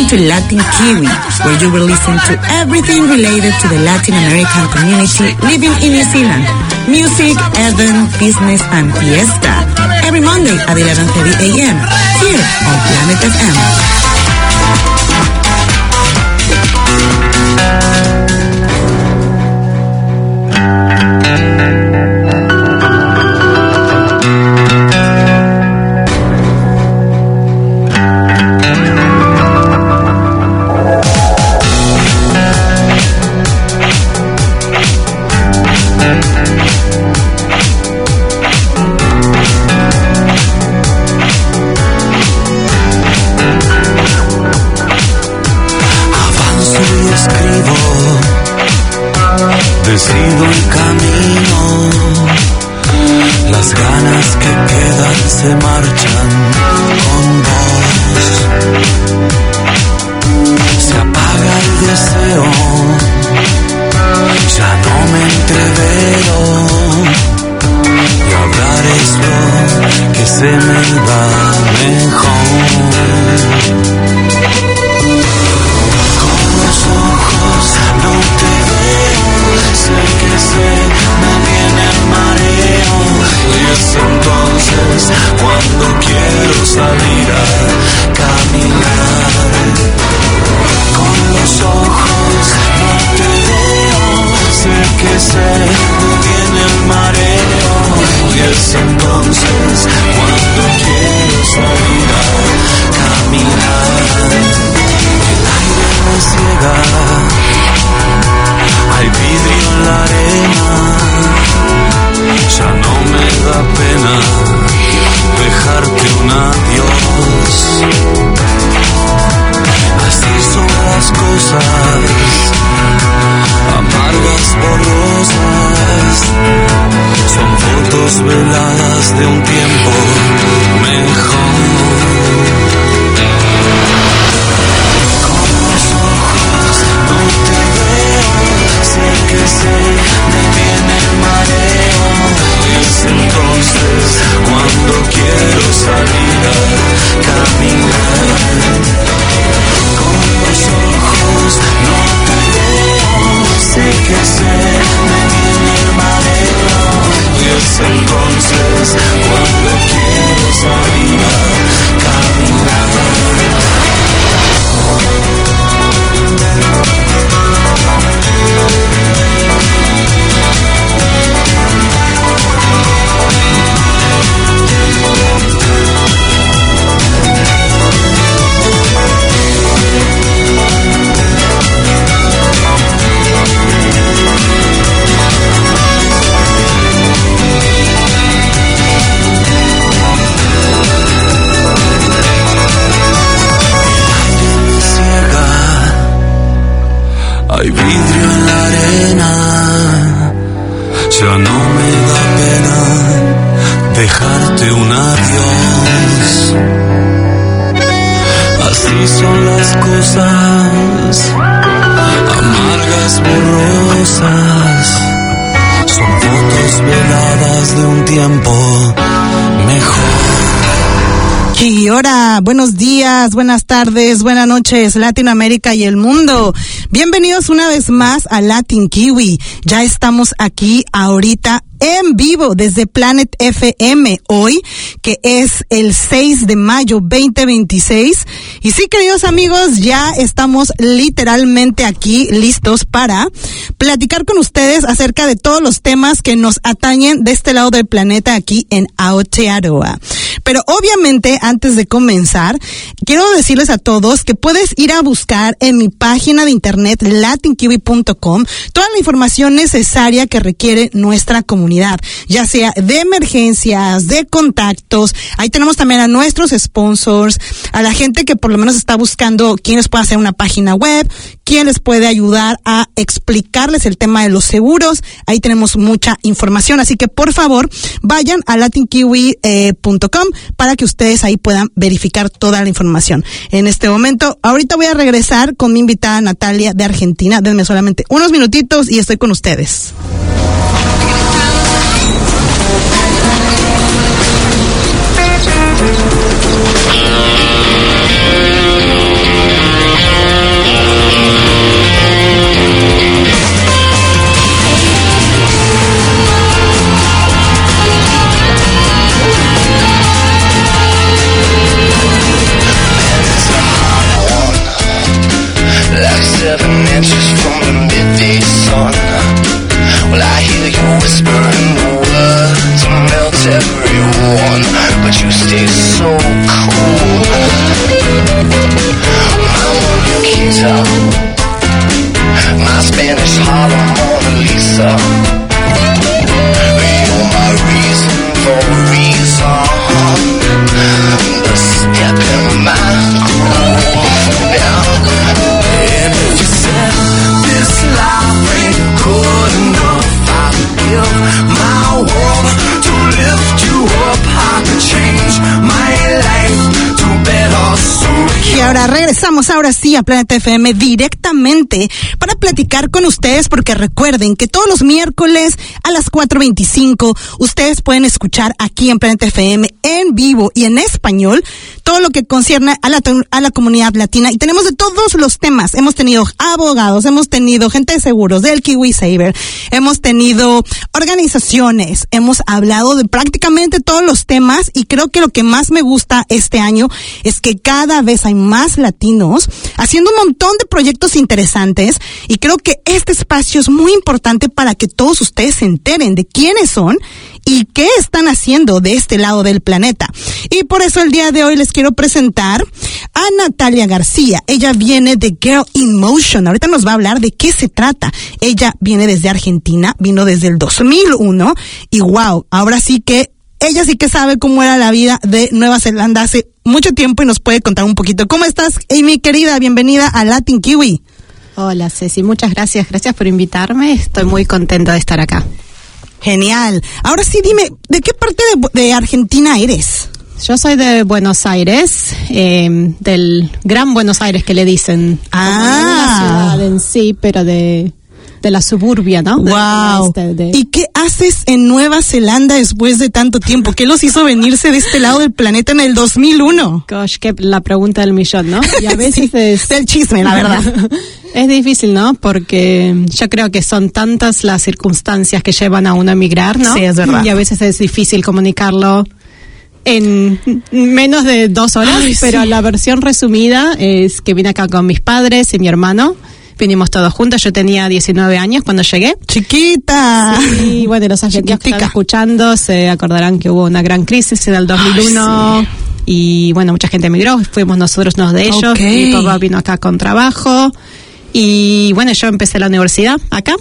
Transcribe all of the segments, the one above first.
to Latin Kiwi, where you will listen to everything related to the Latin American community living in New Zealand. Music, event, business, and fiesta. Every Monday at 11:30 a.m. here on Planet FM. Decido el camino, las ganas que quedan se marchan con vos. Se apaga el deseo, ya no me entrevero, y hablar es lo que se me da mejor. Con los ojos no te veo, sé que me viene el mareo, y es entonces cuando quiero salir a caminar. Con los ojos no te veo, sé que me viene el mareo, y es entonces cuando quiero salir a caminar. El aire me ciega, hay vidrio en la arena, ya no me da pena dejarte un adiós. Así son las cosas, amargas, borrosas, son fotos veladas de un tiempo mejor. Con los ojos no te veo, sé que me viene el mareo, y es entonces cuando quiero salir a caminar. Con los ojos no te veo, sé que me viene el mareo, y es entonces cuando quiero salir a caminar. Hay vidrio en la arena, ya no me da pena dejarte un adiós. Así son las cosas, amargas, borrosas, son fotos veladas de un tiempo mejor. Y ahora, buenos días, buenas tardes, buenas noches, Latinoamérica y el mundo. Bienvenidos una vez más a Latin Kiwi. Ya estamos aquí ahorita en vivo desde Planet FM hoy, que es el 6 de mayo 2026. Y sí, queridos amigos, ya estamos literalmente aquí listos para platicar con ustedes acerca de todos los temas que nos atañen de este lado del planeta aquí en Aotearoa. Pero obviamente, antes de comenzar, quiero decirles a todos que puedes ir a buscar en mi página de internet latinkiwi.com toda la información necesaria que requiere nuestra comunidad, ya sea de emergencias, de contactos. Ahí tenemos también a nuestros sponsors, a la gente que por lo menos está buscando quién les puede hacer una página web, quién les puede ayudar a explicarles el tema de los seguros. Ahí tenemos mucha información, así que por favor vayan a latinkiwi.com para que ustedes ahí puedan verificar toda la información. En este momento, ahorita voy a regresar con mi invitada Natalia de Argentina. Denme solamente unos minutitos y estoy con ustedes. whispering words melt everyone, but you stay so cool. Mama Nikita, my Spanish Harlem Mona Lisa. You're my reason for a reason, the step in my groove now. And if you said this life ain't good enough, I'd give my world to lift you up. I could change my life to better suit you. Y ahora regresamos ahora sí a Planeta FM directamente para platicar con ustedes, porque recuerden que todos los miércoles a las 4:25 ustedes pueden escuchar aquí en Planeta FM en vivo y en español todo lo que concierne a la comunidad latina, y tenemos de todos los temas. Hemos tenido abogados, hemos tenido gente de seguros del KiwiSaver, hemos tenido organizaciones, hemos hablado de prácticamente todos los temas, y creo que lo que más me gusta este año es que cada vez hay más latinos haciendo un montón de proyectos interesantes, y creo que este espacio es muy importante para que todos ustedes se enteren de quiénes son y qué están haciendo de este lado del planeta. Y por eso el día de hoy les quiero presentar a Natalia García. Ella viene de Girl in Motion. Ahorita nos va a hablar de qué se trata. Ella viene desde Argentina, vino desde el 2001, y wow, ahora sí que ella sí que sabe cómo era la vida de Nueva Zelanda hace mucho tiempo y nos puede contar un poquito. ¿Cómo estás, mi querida? Bienvenida a Latin Kiwi. Hola, Ceci, muchas gracias. Gracias por invitarme. Estoy muy contenta de estar acá. Genial. Ahora sí, dime, ¿de qué parte de Argentina eres? Yo soy de Buenos Aires, del Gran Buenos Aires que le dicen. No de la ciudad en sí, pero de la suburbia, ¿no? Wow. ¿Y qué haces en Nueva Zelanda después de tanto tiempo? ¿Qué los hizo venirse de este lado del planeta en el 2001? Gosh, que la pregunta del millón, ¿no? Y a veces es del chisme, la verdad. Es difícil, ¿no? Porque yo creo que son tantas las circunstancias que llevan a uno a emigrar, ¿no? Sí, es verdad. Y a veces es difícil comunicarlo en menos de 2 horas. Ay, pero sí. La versión resumida es que vine acá con mis padres y mi hermano. Vinimos todos juntos. Yo tenía 19 años cuando llegué. ¡Chiquita! Sí, bueno, los argentinos que están escuchando se acordarán que hubo una gran crisis en el 2001. Ay, sí. Y bueno, mucha gente emigró. Fuimos nosotros unos de ellos. Okay. Mi papá vino acá con trabajo. Y bueno, yo empecé la universidad acá.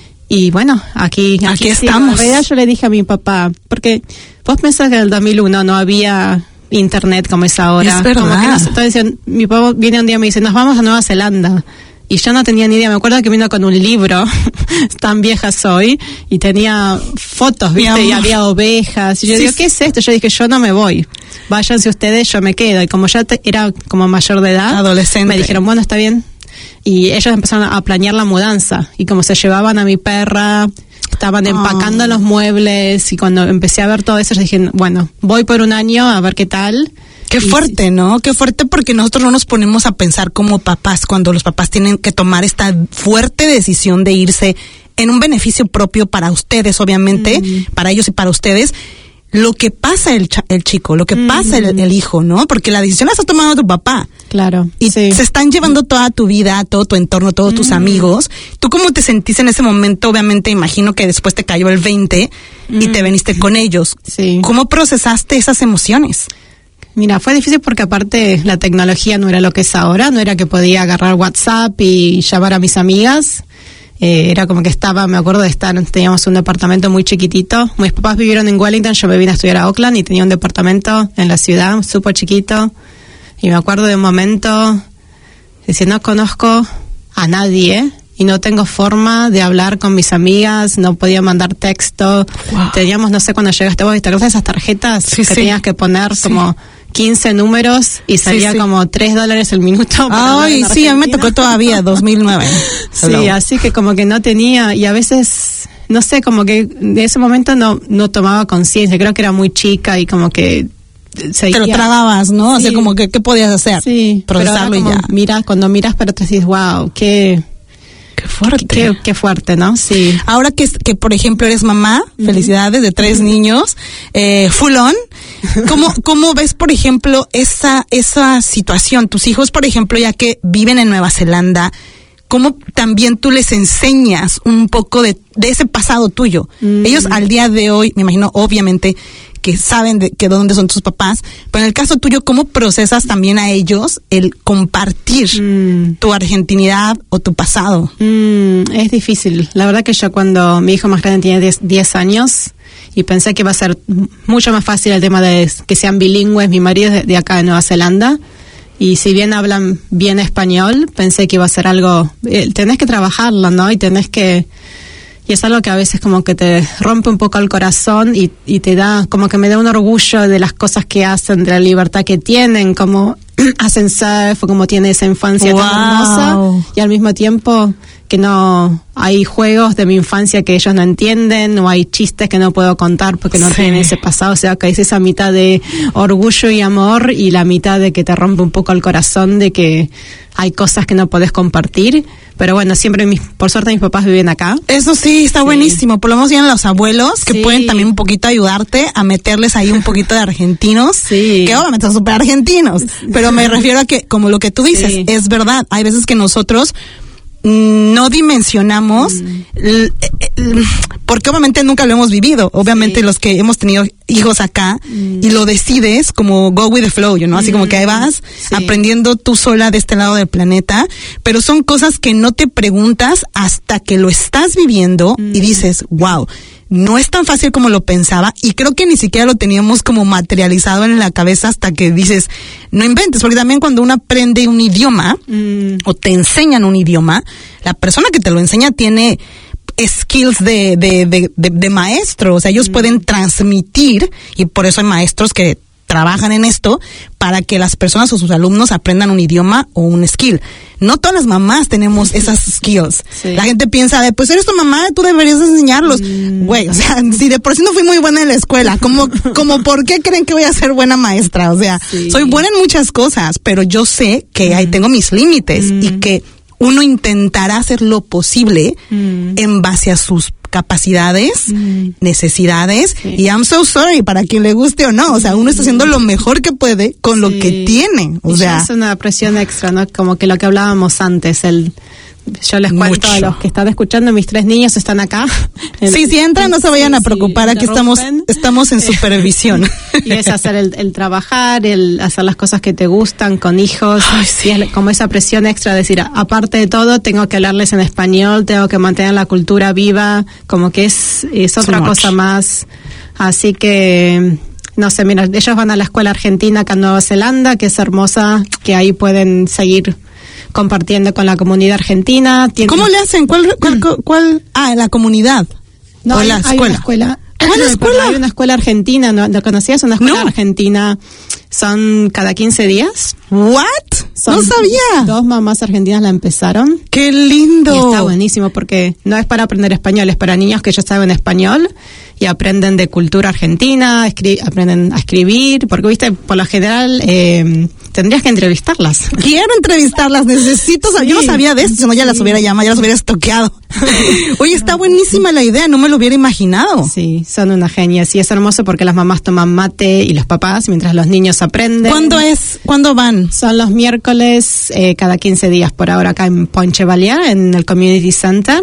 Y bueno, aquí estamos. En realidad yo le dije a mi papá, porque vos pensás que en el 2001 no había internet como es ahora. Es verdad. Como que nosotros decían, mi papá viene un día y me dice, nos vamos a Nueva Zelanda. Y yo no tenía ni idea. Me acuerdo que vino con un libro, tan vieja soy, y tenía fotos, ¿viste? Y había ovejas. Y yo digo, ¿qué es esto? Yo dije, yo no me voy. Váyanse ustedes, yo me quedo. Y como ya era como mayor de edad, adolescente, me dijeron, bueno, está bien. Y ellos empezaron a planear la mudanza. Y como se llevaban a mi perra, estaban empacando los muebles. Y cuando empecé a ver todo eso, yo dije, bueno, voy por un año a ver qué tal. Qué fuerte, ¿no? Qué fuerte, porque nosotros no nos ponemos a pensar como papás cuando los papás tienen que tomar esta fuerte decisión de irse en un beneficio propio para ustedes, obviamente, para ellos y para ustedes. Lo que pasa el chico, lo que pasa el hijo, ¿no? Porque la decisión la está tomando tu papá. Claro. Y se están llevando toda tu vida, todo tu entorno, todos tus amigos. ¿Tú cómo te sentiste en ese momento? Obviamente, imagino que después te cayó el 20 y te veniste con ellos. Sí. ¿Cómo procesaste esas emociones? Mira, fue difícil porque aparte la tecnología no era lo que es ahora, no era que podía agarrar WhatsApp y llamar a mis amigas. Era como que me acuerdo de teníamos un departamento muy chiquitito. Mis papás vivieron en Wellington, yo me vine a estudiar a Auckland y tenía un departamento en la ciudad, súper chiquito. Y me acuerdo de un momento, decía, no conozco a nadie y no tengo forma de hablar con mis amigas, no podía mandar texto. Wow. Teníamos, no sé, cuando llegaste vos, ¿te acuerdas de esas tarjetas que tenías que poner como 15 números y salía como $3 el minuto? Ay, sí, a mí me tocó todavía, 2009. Sí, así que como que no tenía, y a veces, no sé, como que de ese momento no tomaba conciencia, creo que era muy chica y como que seguía. Te lo tragabas, ¿no? Sí. O sea, como que, ¿qué podías hacer? Sí, procesarlo y ya. Cuando miras, pero te dices, wow, qué fuerte. Qué fuerte, ¿no? Sí. Ahora que por ejemplo eres mamá, felicidades, de 3 niños, full on, ¿cómo ves, por ejemplo, esa situación? Tus hijos, por ejemplo, ya que viven en Nueva Zelanda, cómo también tú les enseñas un poco de ese pasado tuyo. Ellos al día de hoy, me imagino, obviamente, que saben de dónde son tus papás, pero en el caso tuyo, ¿cómo procesas también a ellos el compartir tu argentinidad o tu pasado? Es difícil. La verdad que yo cuando mi hijo más grande tenía 10 años y pensé que iba a ser mucho más fácil el tema de que sean bilingües, mi marido es de acá de Nueva Zelanda, y si bien hablan bien español, pensé que iba a ser algo, tenés que trabajarlo, ¿no? Y es algo que a veces como que te rompe un poco el corazón y te da, como que me da un orgullo de las cosas que hacen, de la libertad que tienen, como hacen surf, como tiene esa infancia tan hermosa, y al mismo tiempo que no hay juegos de mi infancia que ellos no entienden, o hay chistes que no puedo contar porque no tienen ese pasado. O sea, que es esa mitad de orgullo y amor y la mitad de que te rompe un poco el corazón de que hay cosas que no podés compartir. Pero bueno, siempre, por suerte, mis papás viven acá. Eso sí, está buenísimo. Por lo menos vienen los abuelos que pueden también un poquito ayudarte a meterles ahí un poquito de argentinos, que obviamente son súper argentinos. Pero me refiero a que, como lo que tú dices, es verdad. Hay veces que nosotros no dimensionamos porque obviamente nunca lo hemos vivido. Obviamente los que hemos tenido hijos acá y lo decides como go with the flow, ¿no? Así como que ahí vas aprendiendo tú sola de este lado del planeta, pero son cosas que no te preguntas hasta que lo estás viviendo y dices, wow, no es tan fácil como lo pensaba, y creo que ni siquiera lo teníamos como materializado en la cabeza hasta que dices, no inventes, porque también cuando uno aprende un idioma o te enseñan un idioma, la persona que te lo enseña tiene skills de maestro, o sea, ellos pueden transmitir, y por eso hay maestros que trabajan en esto para que las personas o sus alumnos aprendan un idioma o un skill. No todas las mamás tenemos esas skills. La gente piensa de, pues eres tu mamá, tú deberías enseñarlos. Güey, o sea, si de por sí no fui muy buena en la escuela, como ¿por qué creen que voy a ser buena maestra? O sea, soy buena en muchas cosas, pero yo sé que ahí tengo mis límites y que uno intentará hacer lo posible en base a sus capacidades, necesidades, y I'm so sorry, para quien le guste o no, o sea, uno está haciendo lo mejor que puede con lo que tiene, o sea. Es una presión extra, ¿no? Como que lo que hablábamos antes, yo les cuento a los que están escuchando, mis 3 niños están acá. Sí, si entran no se vayan a preocupar, aquí estamos en supervisión. Y es hacer el trabajar, el hacer las cosas que te gustan con hijos. Y es como esa presión extra de decir, aparte de todo, tengo que hablarles en español, tengo que mantener la cultura viva, como que es otra cosa más. Así que, no sé, mira, ellos van a la escuela argentina acá en Nueva Zelanda, que es hermosa, que ahí pueden seguir compartiendo con la comunidad argentina. ¿Cómo le hacen? ¿Cuál? La comunidad. No, o la escuela. Hay una escuela. ¿Cuál escuela? Hay una escuela argentina, ¿no conocías? Una escuela argentina. Son cada 15 días. ¿What? No sabía. 2 mamás argentinas la empezaron. ¡Qué lindo! Y está buenísimo porque no es para aprender español, es para niños que ya saben español y aprenden de cultura argentina, aprenden a escribir, porque, viste, por lo general tendrías que entrevistarlas. Quiero entrevistarlas, necesito saber. Yo no sabía de esto, si no ya las hubiera llamado, ya las hubiera estoqueado. Oye, está buenísima la idea, no me lo hubiera imaginado. Sí, son unas genias, y es hermoso porque las mamás toman mate y los papás, mientras los niños aprenden. ¿Cuándo van? Son los miércoles cada 15 días por ahora acá en Point Chevalier, en el Community Center.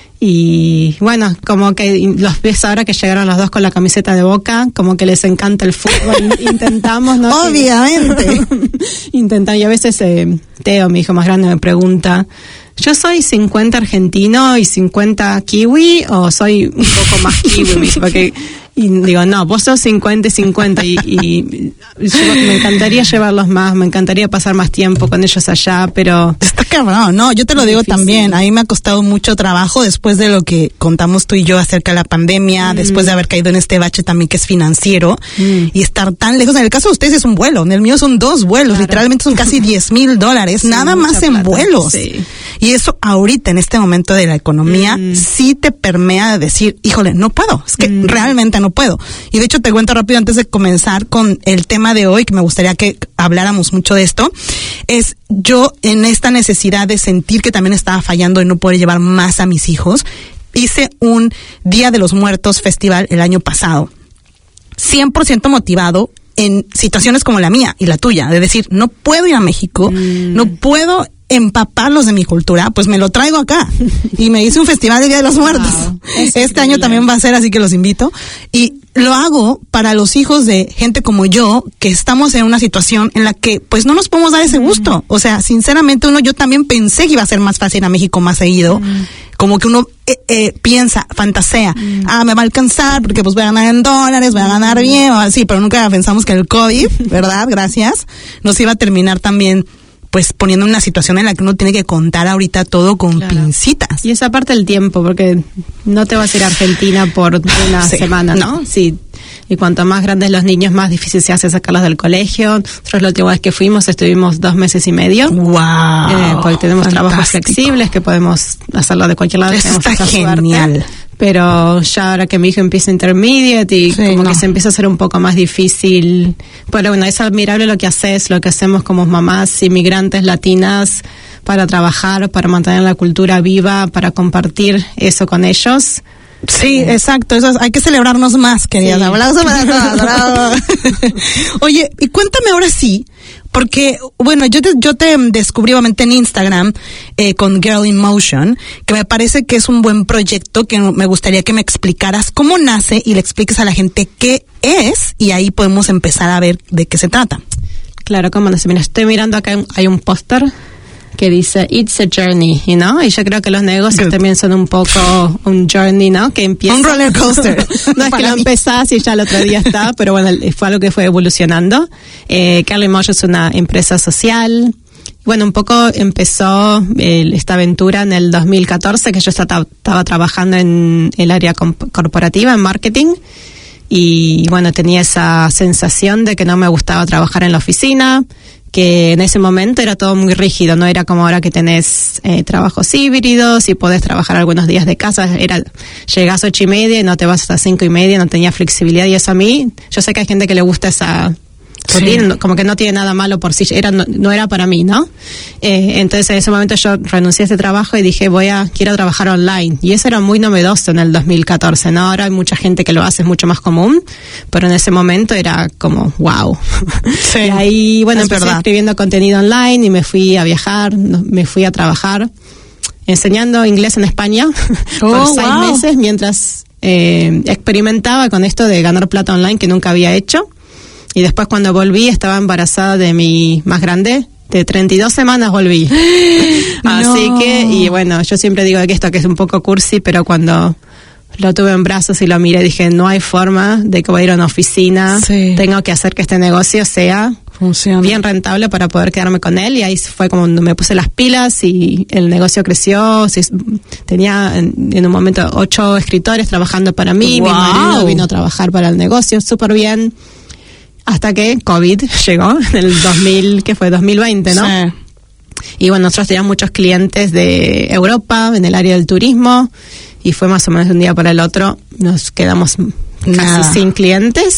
Y bueno, como que los ves ahora que llegaron los 2 con la camiseta de Boca, como que les encanta el fútbol. Intentamos, ¿no? Obviamente. Intentamos, y a veces Teo, mi hijo más grande, me pregunta, ¿yo soy 50 argentino y 50 kiwi o soy un poco más kiwi? Porque, y digo, no, vos sos 50 y 50 y me encantaría llevarlos más, me encantaría pasar más tiempo con ellos allá, pero... Está cabrón, no, yo te lo digo difícil. También, a mí me ha costado mucho trabajo después de lo que contamos tú y yo acerca de la pandemia, después de haber caído en este bache también que es financiero, y estar tan lejos. En el caso de ustedes es un vuelo, en el mío son 2 vuelos, literalmente son casi $10,000, nada más en vuelos. Y eso ahorita, en este momento de la economía, sí te permea de decir, híjole, no puedo, es que realmente no puedo. Y de hecho te cuento rápido antes de comenzar con el tema de hoy, que me gustaría que habláramos mucho de esto, es yo en esta necesidad de sentir que también estaba fallando y no poder llevar más a mis hijos, hice un Día de los Muertos festival el año pasado, 100% motivado en situaciones como la mía y la tuya, de decir, no puedo ir a México, no puedo empaparlos de mi cultura, pues me lo traigo acá. Y me hice un festival de Día de los Muertos. Wow, este año también va a ser, así que los invito. Y lo hago para los hijos de gente como yo, que estamos en una situación en la que pues no nos podemos dar ese gusto. O sea, sinceramente yo también pensé que iba a ser más fácil a México más seguido. Como que uno piensa, fantasea, me va a alcanzar porque pues voy a ganar en dólares, voy a ganar bien, o así, pero nunca pensamos que el COVID, ¿verdad? Gracias, nos iba a terminar también pues poniendo en una situación en la que uno tiene que contar ahorita todo con pincitas. Y esa parte del tiempo, porque no te vas a ir a Argentina por una semana, ¿no? Sí. Y cuanto más grandes los niños, más difícil se hace sacarlos del colegio. Nosotros la última vez que fuimos estuvimos 2 meses y medio. ¡Wow! Porque tenemos trabajos flexibles que podemos hacerlo de cualquier lado. Eso está genial. Suerte. Pero ya ahora que mi hijo empieza intermediate y que se empieza a hacer un poco más difícil. Pero bueno, es admirable lo que haces, lo que hacemos como mamás inmigrantes latinas para trabajar, para mantener la cultura viva, para compartir eso con ellos. Sí, exacto. Eso hay que celebrarnos más, queridas. Aplausos para todas. Bravo. Oye, y cuéntame ahora sí, porque, bueno, yo te descubrí obviamente en Instagram con Girl in Motion, que me parece que es un buen proyecto, que me gustaría que me explicaras cómo nace y le expliques a la gente qué es, y ahí podemos empezar a ver de qué se trata. Claro, cómo no sé. Mira, estoy mirando acá, hay un póster que dice It's a Journey, ¿no? Y yo creo que los negocios también son un poco un journey, ¿no? Que empieza... Un roller coaster. No es que lo empezás y ya el otro día está, pero bueno, fue algo que fue evolucionando. Girl in Motion es una empresa social. Bueno, un poco empezó esta aventura en el 2014, que yo estaba trabajando en el área corporativa, en marketing. Y bueno, tenía esa sensación de que no me gustaba trabajar en la oficina, que en ese momento era todo muy rígido, no era como ahora que tenés trabajos híbridos y podés trabajar algunos días de casa. Llegás 8:30 y no te vas hasta 5:30, no tenía flexibilidad, y eso a mí, yo sé que hay gente que le gusta esa rutina, como que no tiene nada malo por sí, no era para mí, ¿no? Entonces en ese momento yo renuncié a ese trabajo y dije quiero trabajar online, y eso era muy novedoso en el 2014, ¿no? Ahora hay mucha gente que lo hace, es mucho más común, pero en ese momento era como wow. Sí, y ahí, bueno, es empecé verdad. escribiendo contenido online y me fui a viajar, me fui a trabajar enseñando inglés en España por 6 meses, mientras experimentaba con esto de ganar plata online que nunca había hecho. Y después cuando volví estaba embarazada de mi más grande, de 32 semanas volví. Así que, y bueno, yo siempre digo que esto que es un poco cursi, pero cuando lo tuve en brazos y lo miré, dije, no hay forma de que voy a ir a una oficina, tengo que hacer que este negocio sea bien rentable para poder quedarme con él. Y ahí fue como cuando me puse las pilas y el negocio creció. Tenía en un momento 8 escritores trabajando para mí, mi marido vino a trabajar para el negocio súper bien. Hasta que COVID llegó en el 2020, ¿no? Sí. Y bueno, nosotros teníamos muchos clientes de Europa, en el área del turismo, y fue más o menos de un día para el otro, nos quedamos casi sin clientes.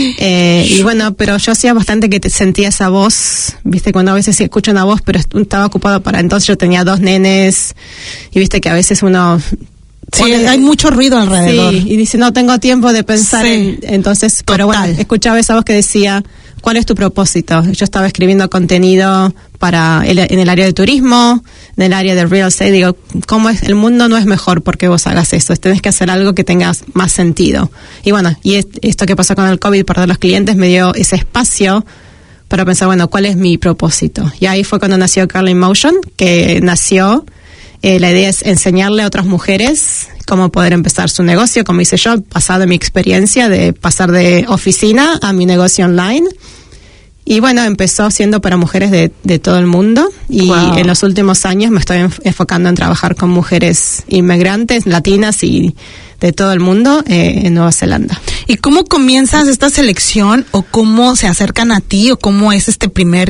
Y bueno, pero yo hacía bastante que sentía esa voz, viste, cuando a veces se escucha una voz, pero estaba ocupado para entonces, yo tenía 2 nenes, y viste que a veces uno... Sí, hay mucho ruido alrededor. Sí, y dice, no tengo tiempo de pensar entonces, pero bueno, escuchaba esa voz que decía, ¿cuál es tu propósito? Yo estaba escribiendo contenido en el área de turismo, en el área de real estate, digo, ¿cómo es? El mundo no es mejor porque vos hagas eso, tenés que hacer algo que tenga más sentido. Y bueno, y esto que pasó con el COVID, perder los clientes, me dio ese espacio para pensar, bueno, ¿cuál es mi propósito? Y ahí fue cuando nació Girl in Motion, que nació... la idea es enseñarle a otras mujeres cómo poder empezar su negocio, como hice yo, basado en mi experiencia de pasar de oficina a mi negocio online. Y bueno, empezó siendo para mujeres de todo el mundo, y en los últimos años me estoy enfocando en trabajar con mujeres inmigrantes, latinas y de todo el mundo en Nueva Zelanda. ¿Y cómo comienzas esta selección, o cómo se acercan a ti, o cómo es este primer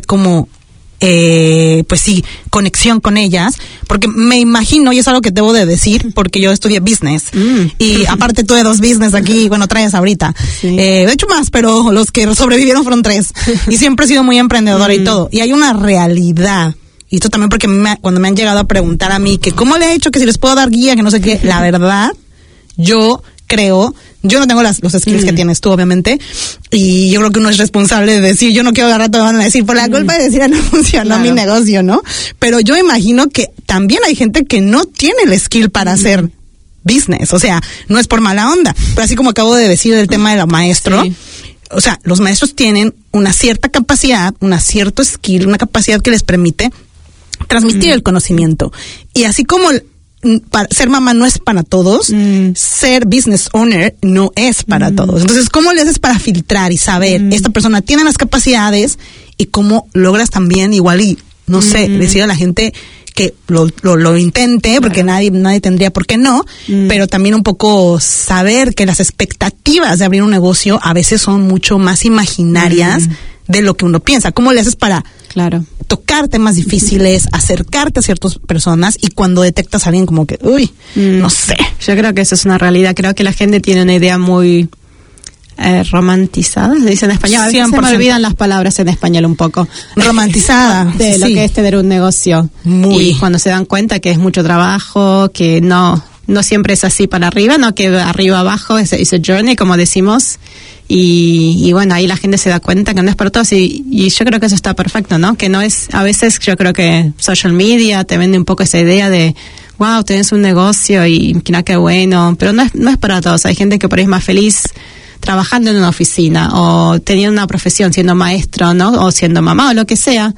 pues sí, conexión con ellas? Porque me imagino, y es algo que debo de decir, porque yo estudié business, y aparte tuve 2 business aquí, bueno, 3 ahorita, de hecho más, pero los que sobrevivieron fueron 3, y siempre he sido muy emprendedora y todo, y hay una realidad, y esto también porque cuando me han llegado a preguntar a mí que cómo le he hecho, que si les puedo dar guía, que no sé qué, la verdad, yo creo yo no tengo los skills que tienes tú, obviamente, y yo creo que uno es responsable de decir, yo no quiero agarrar todo, van a decir, por la culpa de decir, no funcionó mi negocio, ¿no? Pero yo imagino que también hay gente que no tiene el skill para hacer business, o sea, no es por mala onda, pero así como acabo de decir del tema de los maestros, o sea, los maestros tienen una cierta capacidad, una cierto skill, una capacidad que les permite transmitir el conocimiento. Y así como ser mamá no es para todos, ser business owner no es para todos. Entonces, ¿cómo le haces para filtrar y saber esta persona tiene las capacidades y cómo logras también igual y, no sé, decir a la gente que lo intente, porque nadie tendría por qué no, pero también un poco saber que las expectativas de abrir un negocio a veces son mucho más imaginarias de lo que uno piensa. ¿Cómo le haces para tocar temas difíciles, acercarte a ciertas personas y cuando detectas a alguien como que, no sé? Yo creo que eso es una realidad. Creo que la gente tiene una idea muy romantizada, se dice en español. A veces 100%. Se me olvidan las palabras en español un poco. Romantizada. De lo que es tener un negocio. Y cuando se dan cuenta que es mucho trabajo, que no siempre es así para arriba, no que arriba abajo es a journey, como decimos. Y bueno, ahí la gente se da cuenta que no es para todos y yo creo que eso está perfecto, ¿no? Que no es, a veces yo creo que social media te vende un poco esa idea de wow, tenés un negocio y mira qué bueno, pero no es para todos. Hay gente que por ahí es más feliz trabajando en una oficina o teniendo una profesión, siendo maestro, ¿no? O siendo mamá o lo que sea.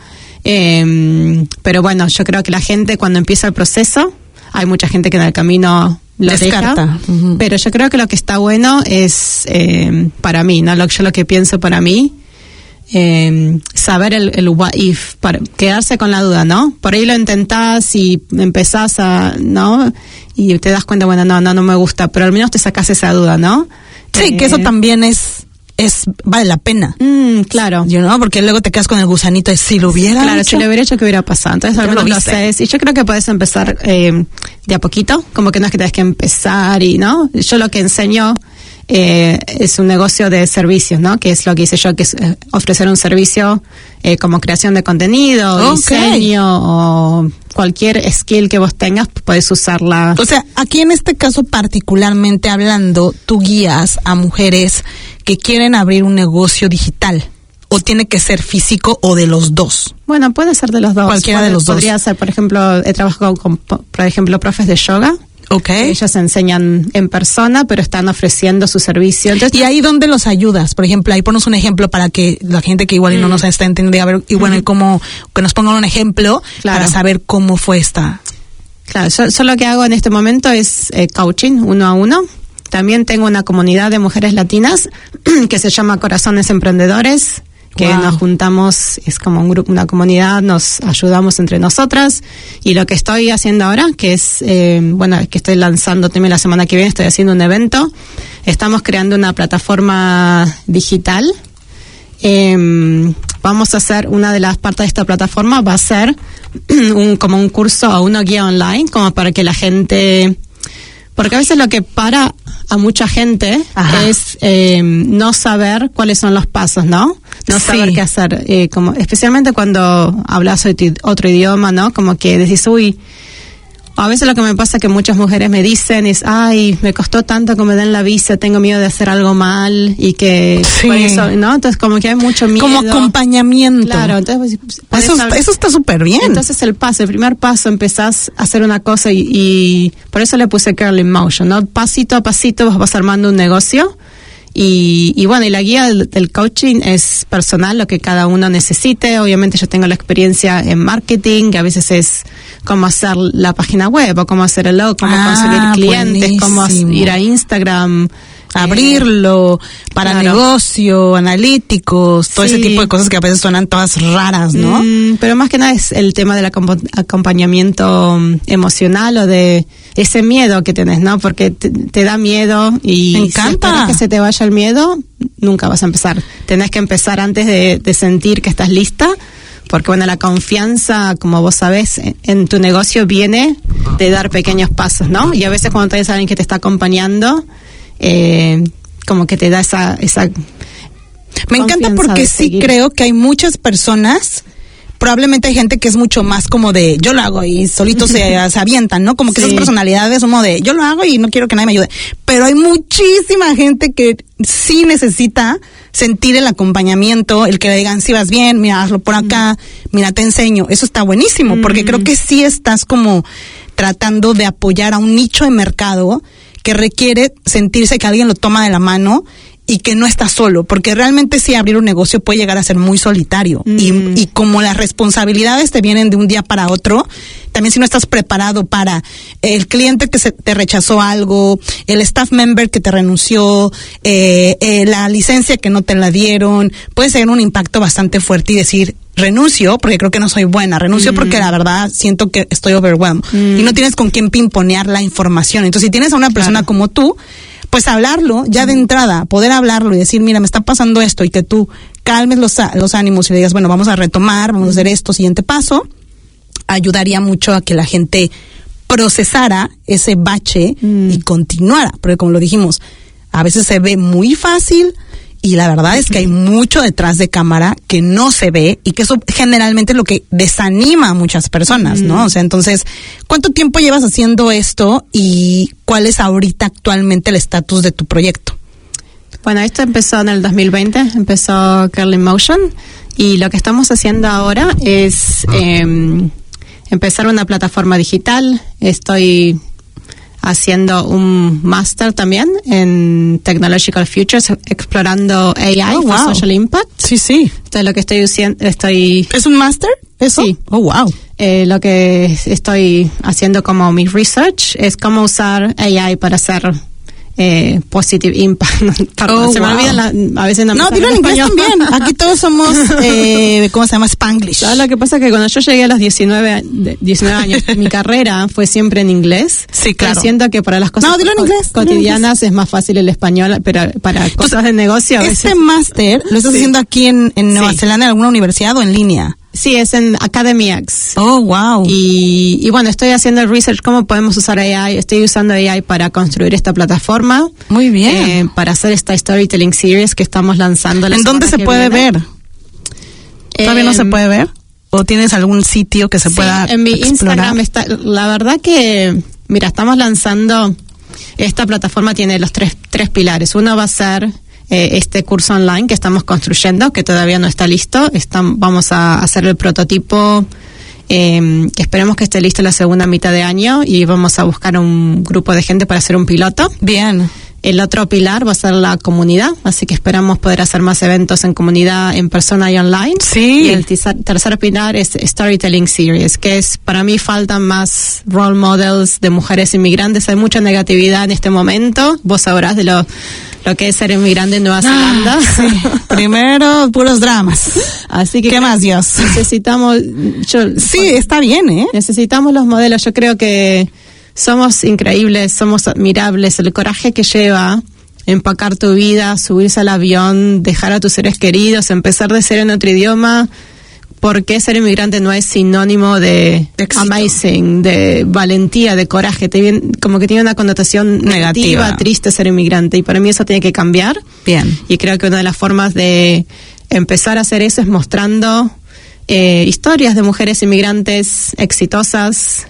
Pero bueno, yo creo que la gente cuando empieza el proceso, hay mucha gente que en el camino lo descarta. Pero yo creo que lo que está bueno es, para mí, ¿no? Yo lo que pienso para mí, saber el what if, para quedarse con la duda, ¿no? Por ahí lo intentás y empezás ¿no? Y te das cuenta, bueno, no me gusta, pero al menos te sacás esa duda, ¿no? Sí, que eso también vale la pena. Claro. Porque luego te quedas con el gusanito de si lo hubiera Claro, hecho. si lo hubiera hecho, ¿qué hubiera pasado? Entonces, al menos lo haces. Y yo creo que puedes empezar de a poquito, como que no es que tengas que empezar ¿no? Yo lo que enseño es un negocio de servicios, ¿no? Que es lo que hice yo, que es ofrecer un servicio como creación de contenido, diseño o cualquier skill que vos tengas, puedes usarla. O sea, aquí en este caso particularmente hablando, tú guías a mujeres que quieren abrir un negocio digital, o tiene que ser físico o de los dos. Bueno, puede ser de los dos. Cualquiera de los dos. Podría ser, por ejemplo, he trabajado con, por ejemplo, profes de yoga. Ellas enseñan en persona, pero están ofreciendo su servicio. Entonces, ¿y ahí dónde los ayudas? Por ejemplo, ahí ponos un ejemplo para que la gente que igual no nos está entendiendo, a ver, y bueno, como que nos pongan un ejemplo para saber cómo fue esta. Claro, yo lo que hago en este momento es coaching 1-a-1. También tengo una comunidad de mujeres latinas que se llama Corazones Emprendedores, que nos juntamos, es como un grupo, una comunidad, nos ayudamos entre nosotras. Y lo que estoy haciendo ahora, que es, que estoy lanzando también la semana que viene, estoy haciendo un evento. Estamos creando una plataforma digital. Vamos a hacer, una de las partes de esta plataforma va a ser como un curso o una guía online, como para que la gente... Porque a veces lo que para a mucha gente es no saber cuáles son los pasos, ¿no? No saber qué hacer. Como especialmente cuando hablas otro idioma, ¿no? Como que decís, a veces lo que me pasa que muchas mujeres me dicen es, me costó tanto que me den la visa, tengo miedo de hacer algo mal y que por eso, ¿no? Entonces como que hay mucho miedo. Como acompañamiento. Claro, entonces eso está súper bien. Entonces el primer paso, empezás a hacer una cosa y por eso le puse Girl in Motion, ¿no? Pasito a pasito vas armando un negocio. Y bueno, y la guía del coaching es personal, lo que cada uno necesite. Obviamente yo tengo la experiencia en marketing, que a veces es cómo hacer la página web, o cómo hacer el logo, cómo conseguir clientes, cómo ir a Instagram, abrirlo para negocio, analíticos, todo ese tipo de cosas que a veces suenan todas raras, ¿no? Pero más que nada es el tema del acompañamiento emocional o de ese miedo que tenés, ¿no? Porque te da miedo y me encanta. Si esperas que se te vaya el miedo, nunca vas a empezar. Tenés que empezar antes de sentir que estás lista, porque bueno, la confianza, como vos sabés, en tu negocio viene de dar pequeños pasos, ¿no? Y a veces cuando tenés a alguien que te está acompañando, como que te da esa me encanta porque sí creo que hay muchas personas, probablemente hay gente que es mucho más como de yo lo hago y solitos se avientan, ¿no? Como que esas personalidades son como de yo lo hago y no quiero que nadie me ayude. Pero hay muchísima gente que sí necesita sentir el acompañamiento, el que le digan si vas bien, mira, hazlo por acá, mira, te enseño. Eso está buenísimo, porque creo que sí estás como tratando de apoyar a un nicho de mercado que requiere sentirse que alguien lo toma de la mano y que no está solo, porque realmente sí abrir un negocio puede llegar a ser muy solitario y como las responsabilidades te vienen de un día para otro, también si no estás preparado para el cliente que te rechazó algo, el staff member que te renunció, la licencia que no te la dieron, puede ser un impacto bastante fuerte y decir renuncio porque creo que no soy buena, renuncio porque la verdad siento que estoy overwhelmed y no tienes con quién pimponear la información. Entonces si tienes a una persona como tú, pues hablarlo ya de entrada, poder hablarlo y decir, mira, me está pasando esto, y que tú calmes los ánimos y le digas, bueno, vamos a retomar, vamos a hacer esto, siguiente paso, ayudaría mucho a que la gente procesara ese bache y continuara, porque como lo dijimos, a veces se ve muy fácil y la verdad es que hay mucho detrás de cámara que no se ve y que eso generalmente es lo que desanima a muchas personas, ¿no? O sea, entonces, ¿cuánto tiempo llevas haciendo esto y cuál es ahorita actualmente el estatus de tu proyecto? Bueno, esto empezó en el 2020, empezó Girl in Motion y lo que estamos haciendo ahora es empezar una plataforma digital. Estoy haciendo un máster también en Technological Futures, explorando AI for Social Impact. Sí, sí. Esto es lo que estoy haciendo. ¿Es un máster? ¿Eso? Sí. Oh, wow. Lo que estoy haciendo como mi research es cómo usar AI para hacer positive impact. Perdón, se me olvidan a veces no dilo en inglés también. Aquí todos somos, ¿cómo se llama? Spanglish. ¿Sabes lo que pasa? Es que cuando yo llegué a los 19 años, mi carrera fue siempre en inglés. Sí, claro. Siento que para las cosas cotidianas es más fácil el español, pero para cosas de negocio. ¿Este máster lo estás haciendo aquí en Nueva Zelanda, en alguna universidad o en línea? Sí, es en Academy X. Oh, wow. Y bueno, estoy haciendo el research, cómo podemos usar AI. Estoy usando AI para construir esta plataforma. Muy bien. Para hacer esta storytelling series que estamos lanzando. ¿En dónde se puede ver? ¿Todavía no se puede ver? ¿O tienes algún sitio que se pueda en mi explorar? Instagram está. La verdad que, mira, estamos lanzando. Esta plataforma tiene los tres pilares. Uno va a ser este curso online que estamos construyendo, que todavía no está listo. Vamos a hacer el prototipo, que esperemos que esté listo la segunda mitad de año, y vamos a buscar un grupo de gente para hacer un piloto. Bien. El otro pilar va a ser la comunidad, así que esperamos poder hacer más eventos en comunidad, en persona y online. Sí. Y el tercer pilar es Storytelling Series, que es, para mí faltan más role models de mujeres inmigrantes. Hay mucha negatividad en este momento. Vos sabrás de lo que es ser inmigrante en Nueva Zelanda. Sí. Primero, puros dramas. Así que ¿qué más, Dios? Necesitamos... está bien, ¿eh? Necesitamos los modelos. Yo creo que somos increíbles, somos admirables. El coraje que lleva empacar tu vida, subirse al avión, dejar a tus seres queridos, empezar de cero en otro idioma. ¿Por qué ser inmigrante no es sinónimo de amazing, de valentía, de coraje? Como que tiene una connotación negativa, triste ser inmigrante. Y para mí eso tiene que cambiar. Bien. Y creo que una de las formas de empezar a hacer eso es mostrando historias de mujeres inmigrantes exitosas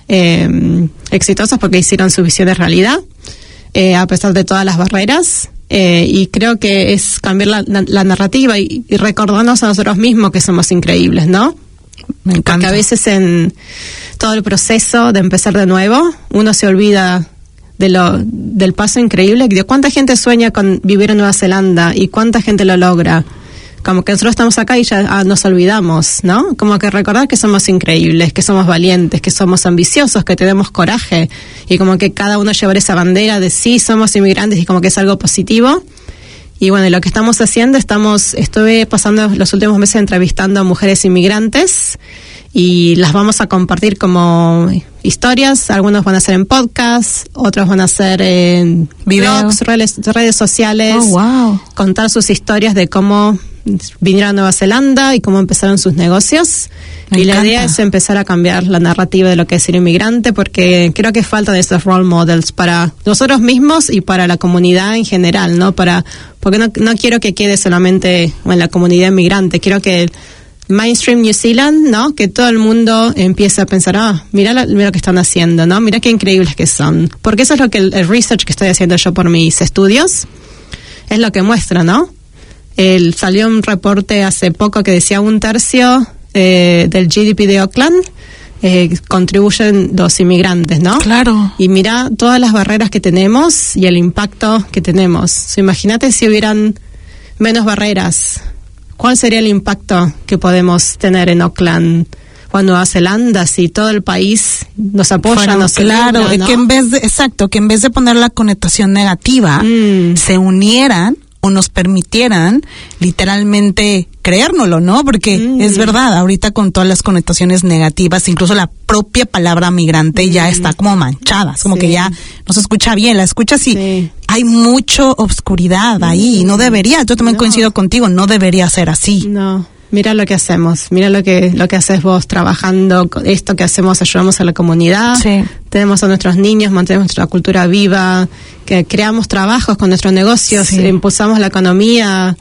porque hicieron sus visiones realidad, a pesar de todas las barreras. Y creo que es cambiar la narrativa y recordarnos a nosotros mismos que somos increíbles, ¿no? Me encanta. Porque a veces en todo el proceso de empezar de nuevo, uno se olvida del paso increíble, de cuánta gente sueña con vivir en Nueva Zelanda y cuánta gente lo logra. Como que nosotros estamos acá y ya nos olvidamos, ¿no? Como que recordar que somos increíbles, que somos valientes, que somos ambiciosos, que tenemos coraje, y como que cada uno llevar esa bandera de sí, somos inmigrantes, y como que es algo positivo. Y bueno, lo que estamos haciendo, estuve pasando los últimos meses entrevistando a mujeres inmigrantes y las vamos a compartir como historias. Algunos van a ser en podcast, otros van a ser en blogs, redes sociales. Oh, wow. Contar sus historias de cómo vinieron a Nueva Zelanda y cómo empezaron sus negocios. Me encanta. La idea es empezar a cambiar la narrativa de lo que es ser inmigrante, porque creo que faltan esos role models para nosotros mismos y para la comunidad en general, ¿no? Porque no quiero que quede solamente en la comunidad inmigrante, quiero que mainstream New Zealand, ¿no? Que todo el mundo empieza a pensar, mira lo que están haciendo, ¿no? Mira qué increíbles que son. Porque eso es lo que el research que estoy haciendo yo por mis estudios es lo que muestra, ¿no? Salió un reporte hace poco que decía 1/3 del GDP de Auckland contribuyen los inmigrantes, ¿no? Claro. Y mira todas las barreras que tenemos y el impacto que tenemos. Imagínate si hubieran menos barreras. ¿Cuál sería el impacto que podemos tener en Auckland o en Nueva Zelanda si todo el país nos apoya, nos claro, celebra, ¿no? que en vez de poner la connotación negativa, se unieran o nos permitieran literalmente creérnoslo, ¿no? Porque es verdad, ahorita con todas las connotaciones negativas, incluso la propia palabra migrante ya está como manchada, es como que ya no se escucha bien, la escuchas y hay mucha obscuridad ahí y no debería, yo también coincido contigo, no debería ser así. No. Mira lo que hacemos, mira lo que haces vos trabajando, esto que hacemos, ayudamos a la comunidad, tenemos a nuestros niños, mantenemos nuestra cultura viva, que creamos trabajos con nuestros negocios, impulsamos la economía,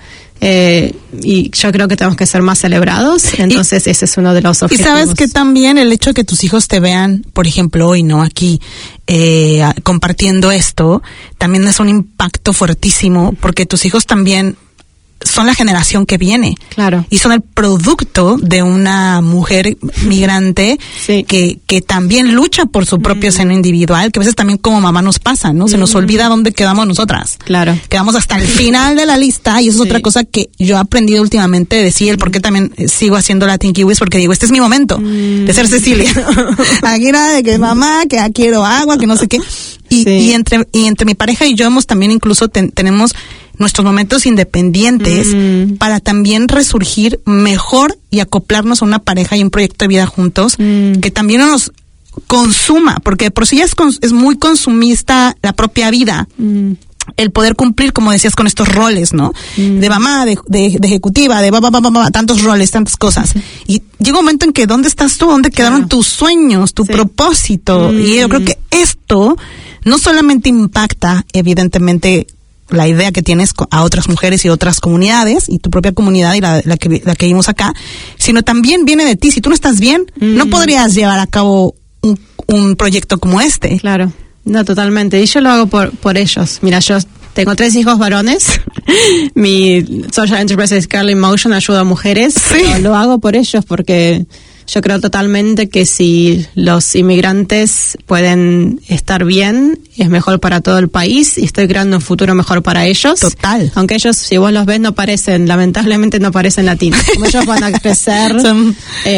y yo creo que tenemos que ser más celebrados, entonces ese es uno de los objetivos. Y sabes que también el hecho de que tus hijos te vean, por ejemplo, hoy, ¿no? Aquí, compartiendo esto, también es un impacto fuertísimo, porque tus hijos también son la generación que viene. Claro. Y son el producto de una mujer migrante que también lucha por su propio seno individual, que a veces también como mamá nos pasa, ¿no? Se nos olvida dónde quedamos nosotras. Claro. Quedamos hasta el final de la lista y eso es otra cosa que yo he aprendido últimamente de decir, el por qué también sigo haciendo Latin Kiwis, porque digo, este es mi momento de ser Cecilia. Aquí nada de que mamá, que quiero agua, que no sé qué. Y entre mi pareja y yo hemos también incluso tenemos nuestros momentos independientes para también resurgir mejor y acoplarnos a una pareja y un proyecto de vida juntos que también nos consuma, porque por sí ya es muy consumista la propia vida. El poder cumplir, como decías, con estos roles, ¿no? De mamá, de ejecutiva, de tantos roles, tantas cosas. Y llega un momento en que ¿dónde estás tú? ¿Dónde quedaron tus sueños, tu propósito? Y yo creo que esto no solamente impacta, evidentemente, la idea que tienes a otras mujeres y otras comunidades, y tu propia comunidad y la que vimos acá, sino también viene de ti. Si tú no estás bien, no podrías llevar a cabo un proyecto como este. Claro. No, totalmente. Y yo lo hago por ellos. Mira, yo tengo 3 hijos varones. Mi social enterprise es Girl in Motion, ayuda a mujeres. Pero lo hago por ellos porque yo creo totalmente que si los inmigrantes pueden estar bien, es mejor para todo el país y estoy creando un futuro mejor para ellos. Total. Aunque ellos, si vos los ves, lamentablemente no parecen latinos. Como ellos van a crecer. Son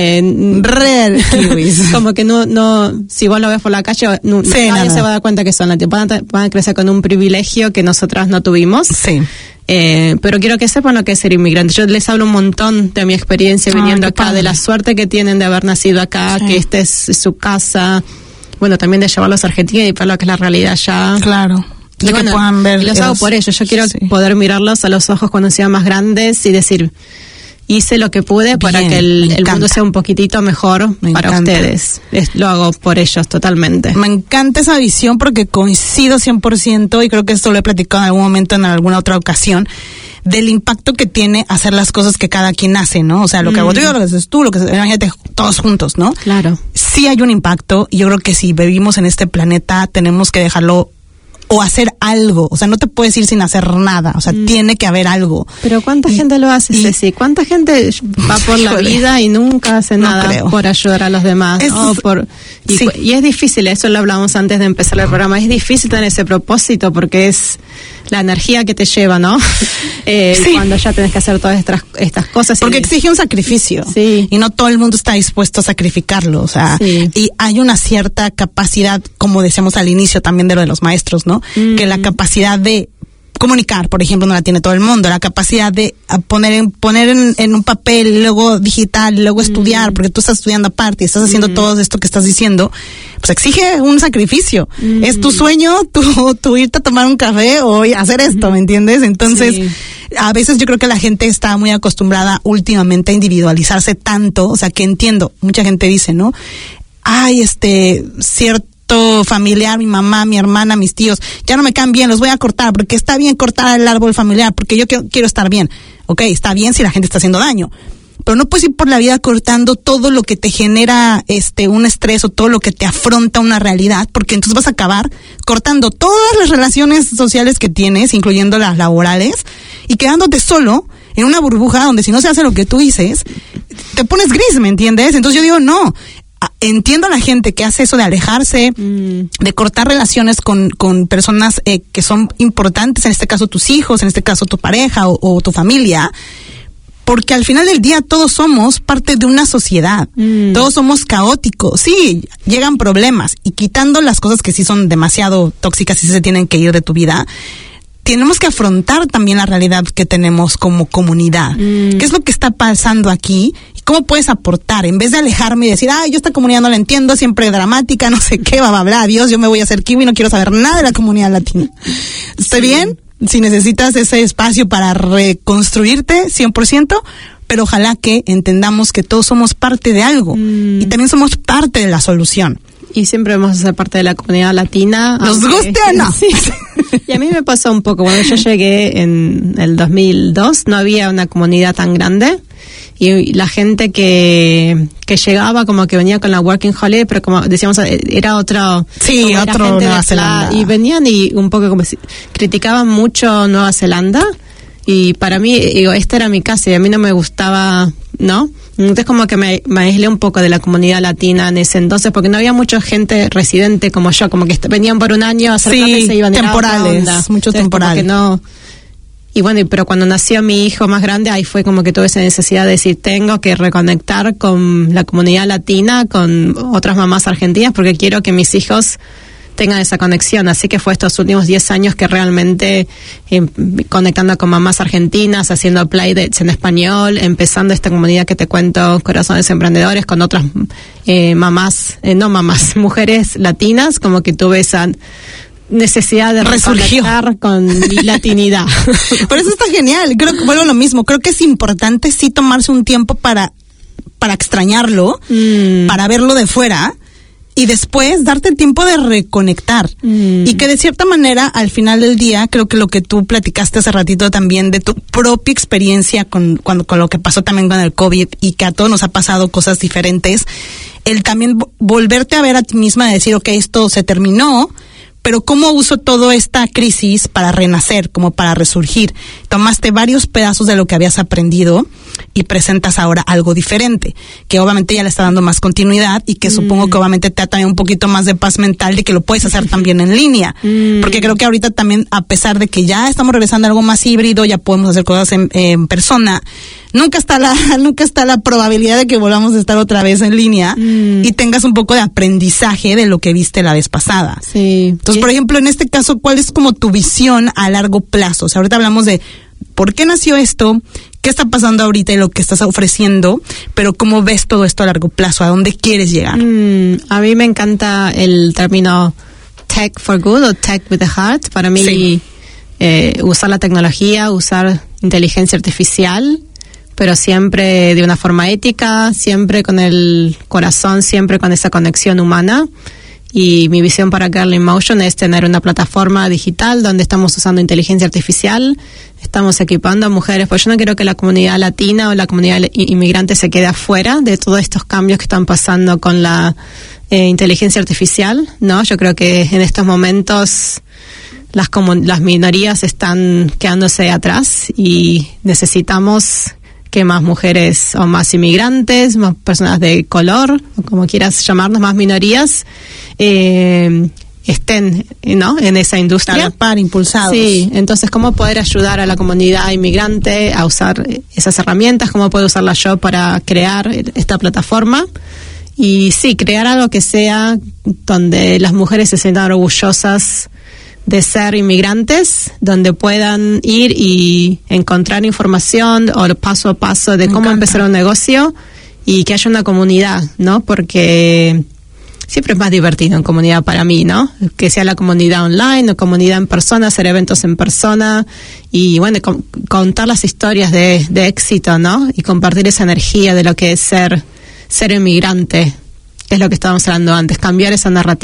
real kiwis. Como que no, si vos lo ves por la calle, nadie se va a dar cuenta que son latinos. Van a crecer con un privilegio que nosotras no tuvimos. Sí. Pero quiero que sepan lo que es ser inmigrante. Yo les hablo un montón de mi experiencia viniendo acá, padre. de la suerte que tienen de haber nacido acá, que esta es su casa. Bueno, también de llevarlos a Argentina y ver lo que es la realidad allá. Claro. Y que puedan ver. Y los hago por ello. Yo quiero poder mirarlos a los ojos cuando sean más grandes y decir, hice lo que pude para que el mundo sea un poquitito mejor para ustedes. Lo hago por ellos totalmente. Me encanta esa visión porque coincido 100% y creo que esto lo he platicado en algún momento, en alguna otra ocasión, del impacto que tiene hacer las cosas que cada quien hace, ¿no? O sea, lo que hago yo, lo que haces tú, imagínate, todos juntos, ¿no? Claro. Sí hay un impacto y yo creo que si vivimos en este planeta tenemos que dejarlo o hacer algo, o sea, no te puedes ir sin hacer nada, o sea, tiene que haber algo. Pero ¿cuánta gente lo hace, Ceci? ¿Cuánta gente va por la vida y nunca hace nada por ayudar a los demás? Y es difícil, eso lo hablamos antes de empezar el programa, es difícil tener ese propósito porque es la energía que te lleva, ¿no? Cuando ya tenés que hacer todas estas cosas. Porque exige un sacrificio. Sí. Y no todo el mundo está dispuesto a sacrificarlo, o sea, y hay una cierta capacidad, como decíamos al inicio también de lo de los maestros, ¿no? Que la capacidad de comunicar, por ejemplo, no la tiene todo el mundo, la capacidad de poner en un papel, luego digital, luego estudiar, porque tú estás estudiando aparte y estás haciendo todo esto que estás diciendo, pues exige un sacrificio. Es tu sueño, tú irte a tomar un café o hacer esto, ¿me entiendes? Entonces, a veces yo creo que la gente está muy acostumbrada últimamente a individualizarse tanto, o sea, que entiendo, mucha gente dice, ¿no? Ay, cierto familiar, mi mamá, mi hermana, mis tíos, ya no me caen bien, los voy a cortar, porque está bien cortar el árbol familiar, porque yo quiero estar bien. Ok, está bien si la gente está haciendo daño, pero no puedes ir por la vida cortando todo lo que te genera un estrés o todo lo que te afronta una realidad, porque entonces vas a acabar cortando todas las relaciones sociales que tienes, incluyendo las laborales, y quedándote solo en una burbuja donde si no se hace lo que tú dices, te pones gris, ¿me entiendes? Entonces yo digo, no, entiendo a la gente que hace eso de alejarse, de cortar relaciones con personas que son importantes, en este caso tus hijos, en este caso tu pareja o tu familia, porque al final del día todos somos parte de una sociedad, todos somos caóticos, sí, llegan problemas, y quitando las cosas que sí son demasiado tóxicas y sí se tienen que ir de tu vida, tenemos que afrontar también la realidad que tenemos como comunidad. ¿Qué es lo que está pasando aquí? ¿Y cómo puedes aportar? En vez de alejarme y decir, yo esta comunidad no la entiendo, siempre dramática, no sé qué, bla, bla, bla, adiós, yo me voy a hacer kiwi, no quiero saber nada de la comunidad latina. ¿Estoy bien? Si necesitas ese espacio para reconstruirte, 100%, pero ojalá que entendamos que todos somos parte de algo y también somos parte de la solución. Y siempre vamos a ser parte de la comunidad latina. ¿Nos guste o no? Sí. Y a mí me pasó un poco, cuando yo llegué en el 2002, no había una comunidad tan grande. Y la gente que llegaba como que venía con la Working Holiday, pero como decíamos, era otro... Sí, otro Nueva Zelanda. Y venían y un poco como criticaban mucho Nueva Zelanda. Y para mí, esta era mi casa y a mí no me gustaba, ¿no? Entonces como que me aislé un poco de la comunidad latina en ese entonces, porque no había mucha gente residente como yo, como que venían por un año a hacer clases y se iban temporales, mucho temporal. No. Y bueno, pero cuando nació mi hijo más grande, ahí fue como que tuve esa necesidad de decir, tengo que reconectar con la comunidad latina, con otras mamás argentinas, porque quiero que mis hijos tengan esa conexión. Así que fue estos últimos 10 años que realmente conectando con mamás argentinas, haciendo playdates en español, empezando esta comunidad que te cuento, Corazones Emprendedores, con otras mujeres latinas, como que tuve esa necesidad de reconectar con mi latinidad. Pero eso está genial. Creo que vuelvo a lo mismo. Creo que es importante sí tomarse un tiempo para extrañarlo, para verlo de fuera, y después darte el tiempo de reconectar. Y que de cierta manera, al final del día, creo que lo que tú platicaste hace ratito también de tu propia experiencia con lo que pasó también con el COVID, y que a todos nos ha pasado cosas diferentes, el también volverte a ver a ti misma y decir, okay, esto se terminó, pero ¿cómo uso toda esta crisis para renacer, como para resurgir? Tomaste varios pedazos de lo que habías aprendido y presentas ahora algo diferente, que obviamente ya le está dando más continuidad y que supongo que obviamente te da también un poquito más de paz mental de que lo puedes hacer también en línea. Porque creo que ahorita también, a pesar de que ya estamos regresando a algo más híbrido, ya podemos hacer cosas en persona, nunca está la probabilidad de que volvamos a estar otra vez en línea y tengas un poco de aprendizaje de lo que viste la vez pasada. Sí. Entonces, por ejemplo, en este caso, ¿cuál es como tu visión a largo plazo? O sea, ahorita hablamos de por qué nació esto, qué está pasando ahorita y lo que estás ofreciendo, pero ¿cómo ves todo esto a largo plazo? ¿A dónde quieres llegar? A mí me encanta el término tech for good o tech with the heart. Para mí, sí. Usar la tecnología, usar inteligencia artificial, pero siempre de una forma ética, siempre con el corazón, siempre con esa conexión humana. Y mi visión para Girl in Motion es tener una plataforma digital donde estamos usando inteligencia artificial, estamos equipando a mujeres, porque yo no quiero que la comunidad latina o la comunidad inmigrante se quede afuera de todos estos cambios que están pasando con la inteligencia artificial, ¿no? Yo creo que en estos momentos las minorías están quedándose atrás y necesitamos que más mujeres o más inmigrantes, más personas de color, o como quieras llamarnos, más minorías, estén, ¿no?, en esa industria. A la par, impulsados. Sí, entonces, ¿cómo poder ayudar a la comunidad inmigrante a usar esas herramientas? ¿Cómo puedo usarlas yo para crear esta plataforma? Y sí, crear algo que sea donde las mujeres se sientan orgullosas de ser inmigrantes, donde puedan ir y encontrar información o paso a paso de cómo empezar un negocio y que haya una comunidad, ¿no? Porque siempre es más divertido en comunidad para mí, ¿no? Que sea la comunidad online o comunidad en persona, hacer eventos en persona y, bueno, contar las historias de éxito, ¿no? Y compartir esa energía de lo que es ser inmigrante, que es lo que estábamos hablando antes, cambiar esa narrativa.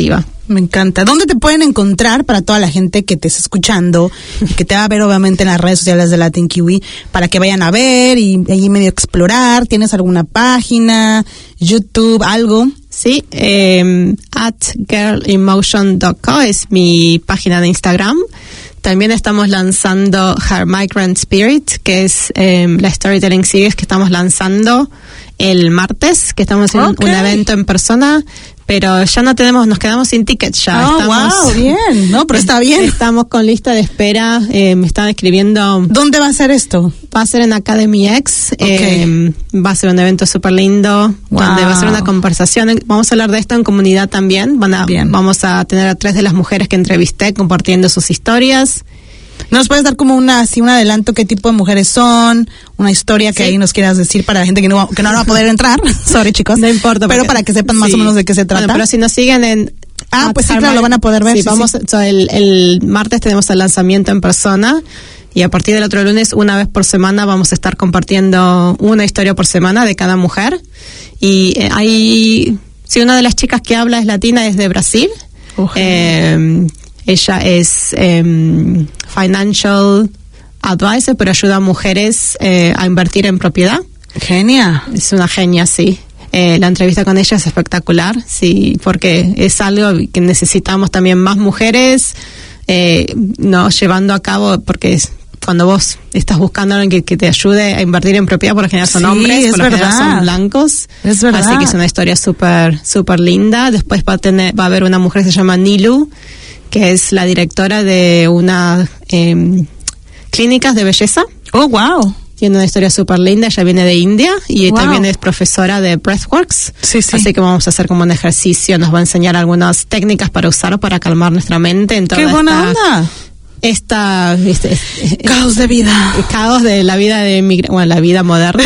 Me encanta. ¿Dónde te pueden encontrar para toda la gente que te está escuchando y que te va a ver obviamente en las redes sociales de Latin Kiwi para que vayan a ver y ahí medio explorar? ¿Tienes alguna página, YouTube, algo? Sí, at girlemotion.co es mi página de Instagram. También estamos lanzando Her Migrant Spirit, que es la Storytelling Series que estamos lanzando el martes, que estamos haciendo un evento en persona, pero ya no tenemos, nos quedamos sin tickets ya. Wow, bien, no, pero está bien. Estamos con lista de espera, me están escribiendo. ¿Dónde va a ser esto? Va a ser en Academy X, va a ser un evento súper lindo, donde va a ser una conversación, vamos a hablar de esto en comunidad también, vamos a tener a 3 de las mujeres que entrevisté compartiendo sus historias. ¿Nos puedes dar como un adelanto qué tipo de mujeres son? Una historia que ahí nos quieras decir para la gente que no va a poder entrar. Sorry, chicos. No importa. Pero para que sepan más o menos de qué se trata. Bueno, pero si nos siguen en... pues sí, claro, lo van a poder ver. Sí, el martes tenemos el lanzamiento en persona y a partir del otro lunes, una vez por semana, vamos a estar compartiendo una historia por semana de cada mujer. Y si una de las chicas que habla es latina, es de Brasil. Ella es financial advisor, pero ayuda a mujeres a invertir en propiedad. Genia. Es una genia, sí. La entrevista con ella es espectacular, sí, porque es algo que necesitamos también más mujeres llevando a cabo, porque cuando vos estás buscando a alguien que te ayude a invertir en propiedad, por lo general son hombres, por lo general son blancos. Es verdad. Así que es una historia súper linda. Después va a haber una mujer que se llama Nilu, que es la directora de una clínicas de belleza. Oh, wow. Tiene una historia súper linda, ella viene de India y también es profesora de Breathworks. Sí. Así que vamos a hacer como un ejercicio, nos va a enseñar algunas técnicas para usar para calmar nuestra mente en toda ¡qué buena onda! Caos de vida. Caos de la vida la vida moderna.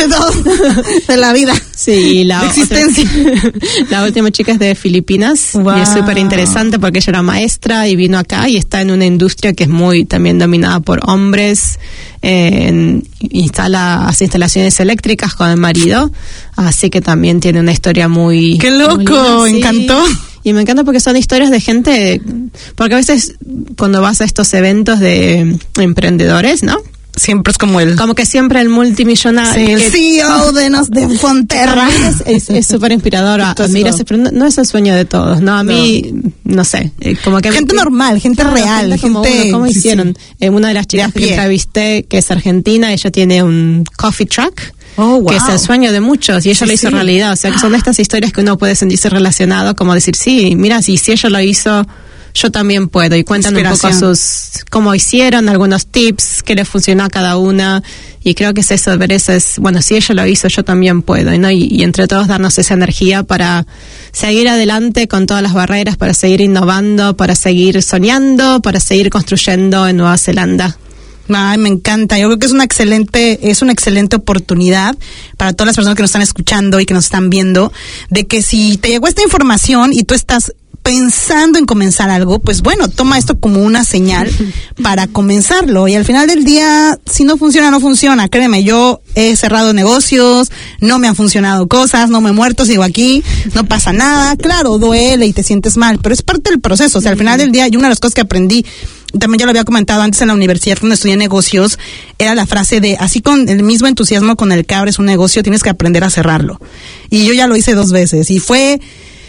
De la vida. Sí, la existencia. La última chica es de Filipinas. Wow. Y es súper interesante porque ella era maestra y vino acá y está en una industria que es muy también dominada por hombres. Hace instalaciones eléctricas con el marido. Así que también tiene una historia muy... ¡qué loco! Muy linda, Encantó. Y me encanta porque son historias de gente, porque a veces cuando vas a estos eventos de emprendedores, ¿no? Siempre es como que siempre el multimillonario. Sí, el CEO de Fonterra. Es súper inspirador. Pero no es el sueño de todos, ¿no? A mí, no sé. Como que gente normal, gente real. Gente ¿cómo hicieron? Una de las chicas que entrevisté, que es argentina, ella tiene un coffee truck. Oh, wow. Que es el sueño de muchos y ella lo hizo realidad. O sea, que son estas historias que uno puede sentirse relacionado, como decir, sí, mira, si ella lo hizo, yo también puedo. Y cuentan un poco cómo hicieron, algunos tips, qué les funcionó a cada una. Y creo que es eso, ver eso es, bueno, si ella lo hizo, yo también puedo, ¿no? Y entre todos darnos esa energía para seguir adelante con todas las barreras, para seguir innovando, para seguir soñando, para seguir construyendo en Nueva Zelanda. Ay, me encanta. Yo creo que es una excelente oportunidad para todas las personas que nos están escuchando y que nos están viendo, de que si te llegó esta información y tú estás pensando en comenzar algo, pues bueno, toma esto como una señal para comenzarlo. Y al final del día, si no funciona, no funciona. Créeme, yo he cerrado negocios, no me han funcionado cosas, no me he muerto, sigo aquí, no pasa nada. Claro, duele y te sientes mal, pero es parte del proceso. O sea, al final del día, y una de las cosas que aprendí, también ya lo había comentado antes en la universidad cuando estudié negocios, era la frase de, así con el mismo entusiasmo con el que abres un negocio, tienes que aprender a cerrarlo. Y yo ya lo hice 2 veces y fue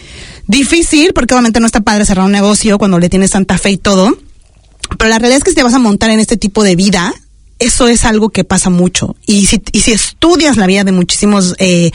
difícil porque obviamente no está padre cerrar un negocio cuando le tienes tanta fe y todo, pero la realidad es que si te vas a montar en este tipo de vida, eso es algo que pasa mucho. Y si estudias la vida de muchísimos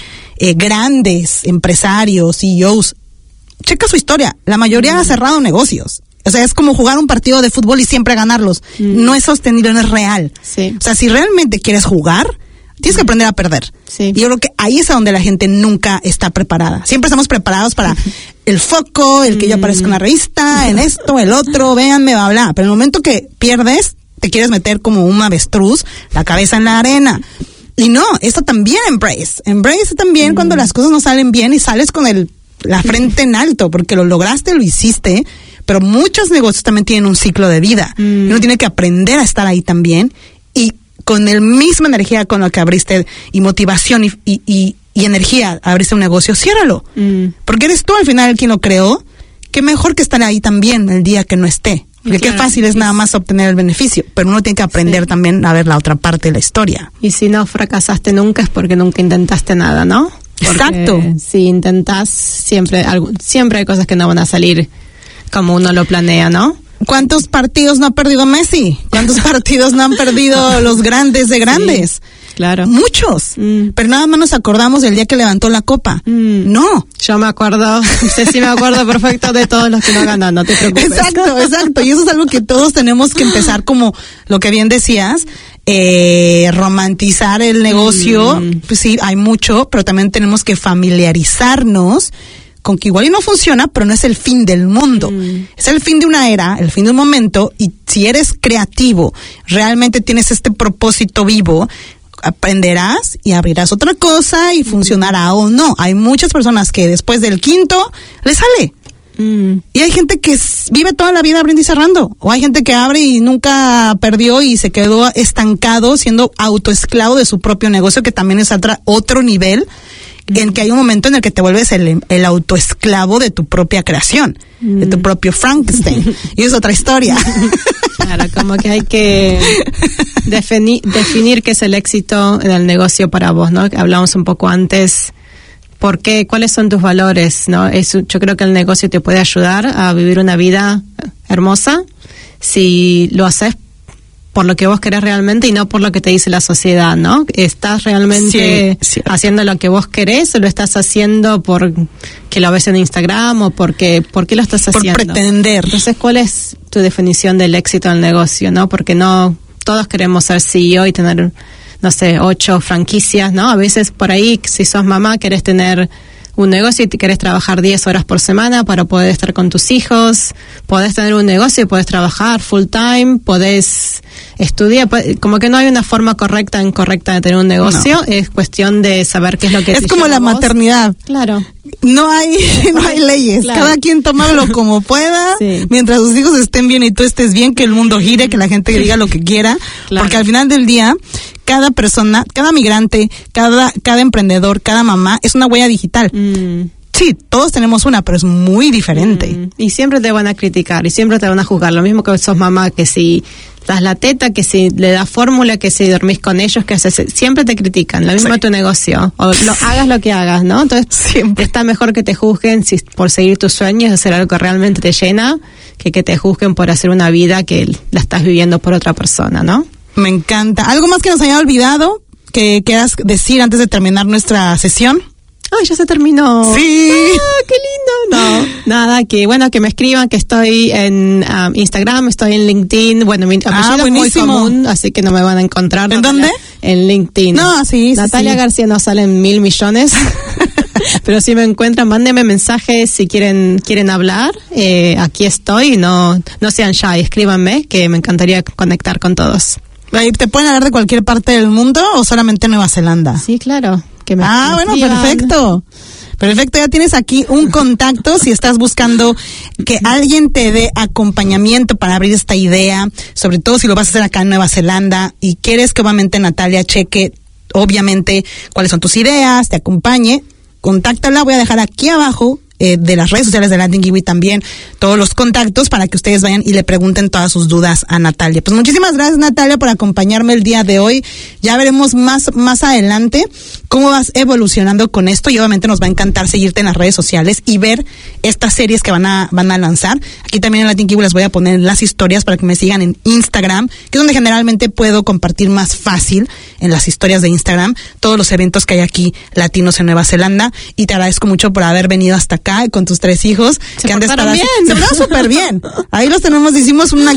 grandes empresarios, CEOs, checa su historia, la mayoría ha cerrado negocios. O sea, es como jugar un partido de fútbol y siempre ganarlos. No es sostenible, no es real. Sí. O sea, si realmente quieres jugar, tienes que aprender a perder. Sí. Y yo creo que ahí es a donde la gente nunca está preparada. Siempre estamos preparados para el foco, el que yo aparezco en la revista, en esto, el otro, véanme, bla, bla. Pero en el momento que pierdes, te quieres meter como un avestruz, la cabeza en la arena. Y no, eso también embrace. Embrace también cuando las cosas no salen bien y sales con la frente en alto, porque lo lograste, lo hiciste. Pero muchos negocios también tienen un ciclo de vida. Y uno tiene que aprender a estar ahí también. Y con la misma energía con la que abriste, y motivación y energía, abriste un negocio, ciérralo. Porque eres tú al final quien lo creó, qué mejor que estar ahí también el día que no esté. Porque qué fácil es nada más obtener el beneficio, pero uno tiene que aprender también a ver la otra parte de la historia. Y si no fracasaste nunca es porque nunca intentaste nada, ¿no? Porque exacto. Si intentás, siempre hay cosas que no van a salir como uno lo planea, ¿no? ¿Cuántos partidos no ha perdido Messi? ¿Cuántos partidos no han perdido los grandes de grandes? Sí, claro. Muchos. Pero nada más nos acordamos del día que levantó la copa. No. Yo me acuerdo, sí me acuerdo perfecto de todos los que no ganan, no te preocupes. Exacto. Y eso es algo que todos tenemos que empezar, como lo que bien decías, romantizar el negocio. Pues sí, hay mucho, pero también tenemos que familiarizarnos con que igual y no funciona, pero no es el fin del mundo. Es el fin de una era, el fin de un momento, y si eres creativo, realmente tienes este propósito vivo, aprenderás y abrirás otra cosa y funcionará o no. Hay muchas personas que después del quinto les sale. Y hay gente que vive toda la vida abriendo y cerrando. O hay gente que abre y nunca perdió y se quedó estancado siendo autoesclavo de su propio negocio, que también es otro nivel, en que hay un momento en el que te vuelves el autoesclavo de tu propia creación, de tu propio Frankenstein. Y es otra historia. Claro, como que hay que definir qué es el éxito en el negocio para vos, ¿no? Hablamos un poco antes, ¿por qué? ¿Cuáles son tus valores, no? Yo creo que el negocio te puede ayudar a vivir una vida hermosa si lo haces por lo que vos querés realmente y no por lo que te dice la sociedad, ¿no? ¿Estás realmente haciendo lo que vos querés o lo estás haciendo por que lo ves en Instagram o por qué lo estás haciendo? Por pretender. Entonces, ¿cuál es tu definición del éxito del negocio, no? Porque no todos queremos ser CEO y tener, no sé, 8 franquicias, ¿no? A veces por ahí, si sos mamá, querés tener un negocio y te querés trabajar 10 horas por semana para poder estar con tus hijos. Podés tener un negocio y podés trabajar full time, podés estudiar. Como que no hay una forma correcta o incorrecta de tener un negocio. No. Es cuestión de saber qué es lo que es como la maternidad. Claro. No hay leyes. Claro. Cada quien tómalo como pueda, mientras sus hijos estén bien y tú estés bien, que el mundo gire, que la gente diga lo que quiera. Claro. Porque al final del día, cada persona, cada migrante, cada emprendedor, cada mamá es una huella digital. Sí, todos tenemos una, pero es muy diferente. Y siempre te van a criticar y siempre te van a juzgar. Lo mismo que sos mamá, que si das la teta, que si le das fórmula, que si dormís con ellos, que haces, siempre te critican. Lo mismo tu negocio. O hagas lo que hagas, ¿no? Entonces, siempre está mejor que te juzguen por seguir tus sueños, hacer algo que realmente te llena, que te juzguen por hacer una vida que la estás viviendo por otra persona, ¿no? Me encanta. ¿Algo más que nos haya olvidado que quieras decir antes de terminar nuestra sesión? Ay, ya se terminó. Sí. ¡Ah, qué lindo! No, nada, que me escriban, que estoy en Instagram, estoy en LinkedIn. Bueno, mi apellido es muy común, así que no me van a encontrar. ¿En dónde? En LinkedIn. No, sí. Natalia García no sale en 1,000 millones. Pero si me encuentran, mándenme mensajes si quieren hablar. Aquí estoy, no sean shy, escríbanme, que me encantaría conectar con todos. ¿Te pueden hablar de cualquier parte del mundo o solamente Nueva Zelanda? Sí, claro. Bueno, perfecto. Perfecto, ya tienes aquí un contacto si estás buscando que alguien te dé acompañamiento para abrir esta idea, sobre todo si lo vas a hacer acá en Nueva Zelanda y quieres que obviamente Natalia cheque, obviamente, cuáles son tus ideas, te acompañe, contáctala, voy a dejar aquí abajo de las redes sociales de Latin Kiwi también todos los contactos para que ustedes vayan y le pregunten todas sus dudas a Natalia. Pues muchísimas gracias, Natalia, por acompañarme el día de hoy. Ya veremos más adelante cómo vas evolucionando con esto y obviamente nos va a encantar seguirte en las redes sociales y ver estas series que van a lanzar. Aquí también en Latin Kiwi les voy a poner las historias para que me sigan en Instagram, que es donde generalmente puedo compartir más fácil en las historias de Instagram todos los eventos que hay aquí latinos en Nueva Zelanda, y te agradezco mucho por haber venido hasta acá con tus 3 hijos. Se portaron bien. Se portaron súper bien. Ahí los tenemos, hicimos un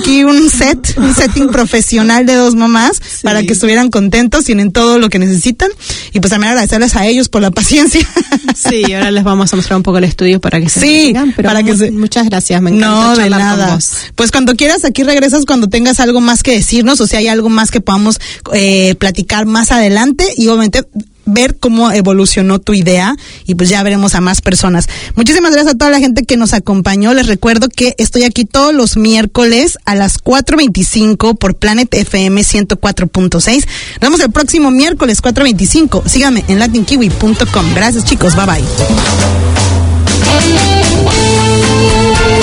setting profesional de 2 mamás para que estuvieran contentos, tienen todo lo que necesitan, y pues también agradecerles a ellos por la paciencia. Sí, ahora les vamos a mostrar un poco el estudio para que se sigan, pero para muchas gracias, me encanta charlar con vos. Pues cuando quieras, aquí regresas cuando tengas algo más que decirnos, o si hay algo más que podamos platicar más adelante, y obviamente ver cómo evolucionó tu idea, y pues ya veremos a más personas. Muchísimas gracias a toda la gente que nos acompañó. Les recuerdo que estoy aquí todos los miércoles a las 4:25 por Planet FM 104.6. Nos vemos el próximo miércoles 4:25. Síganme en latinkiwi.com. Gracias, chicos. Bye bye.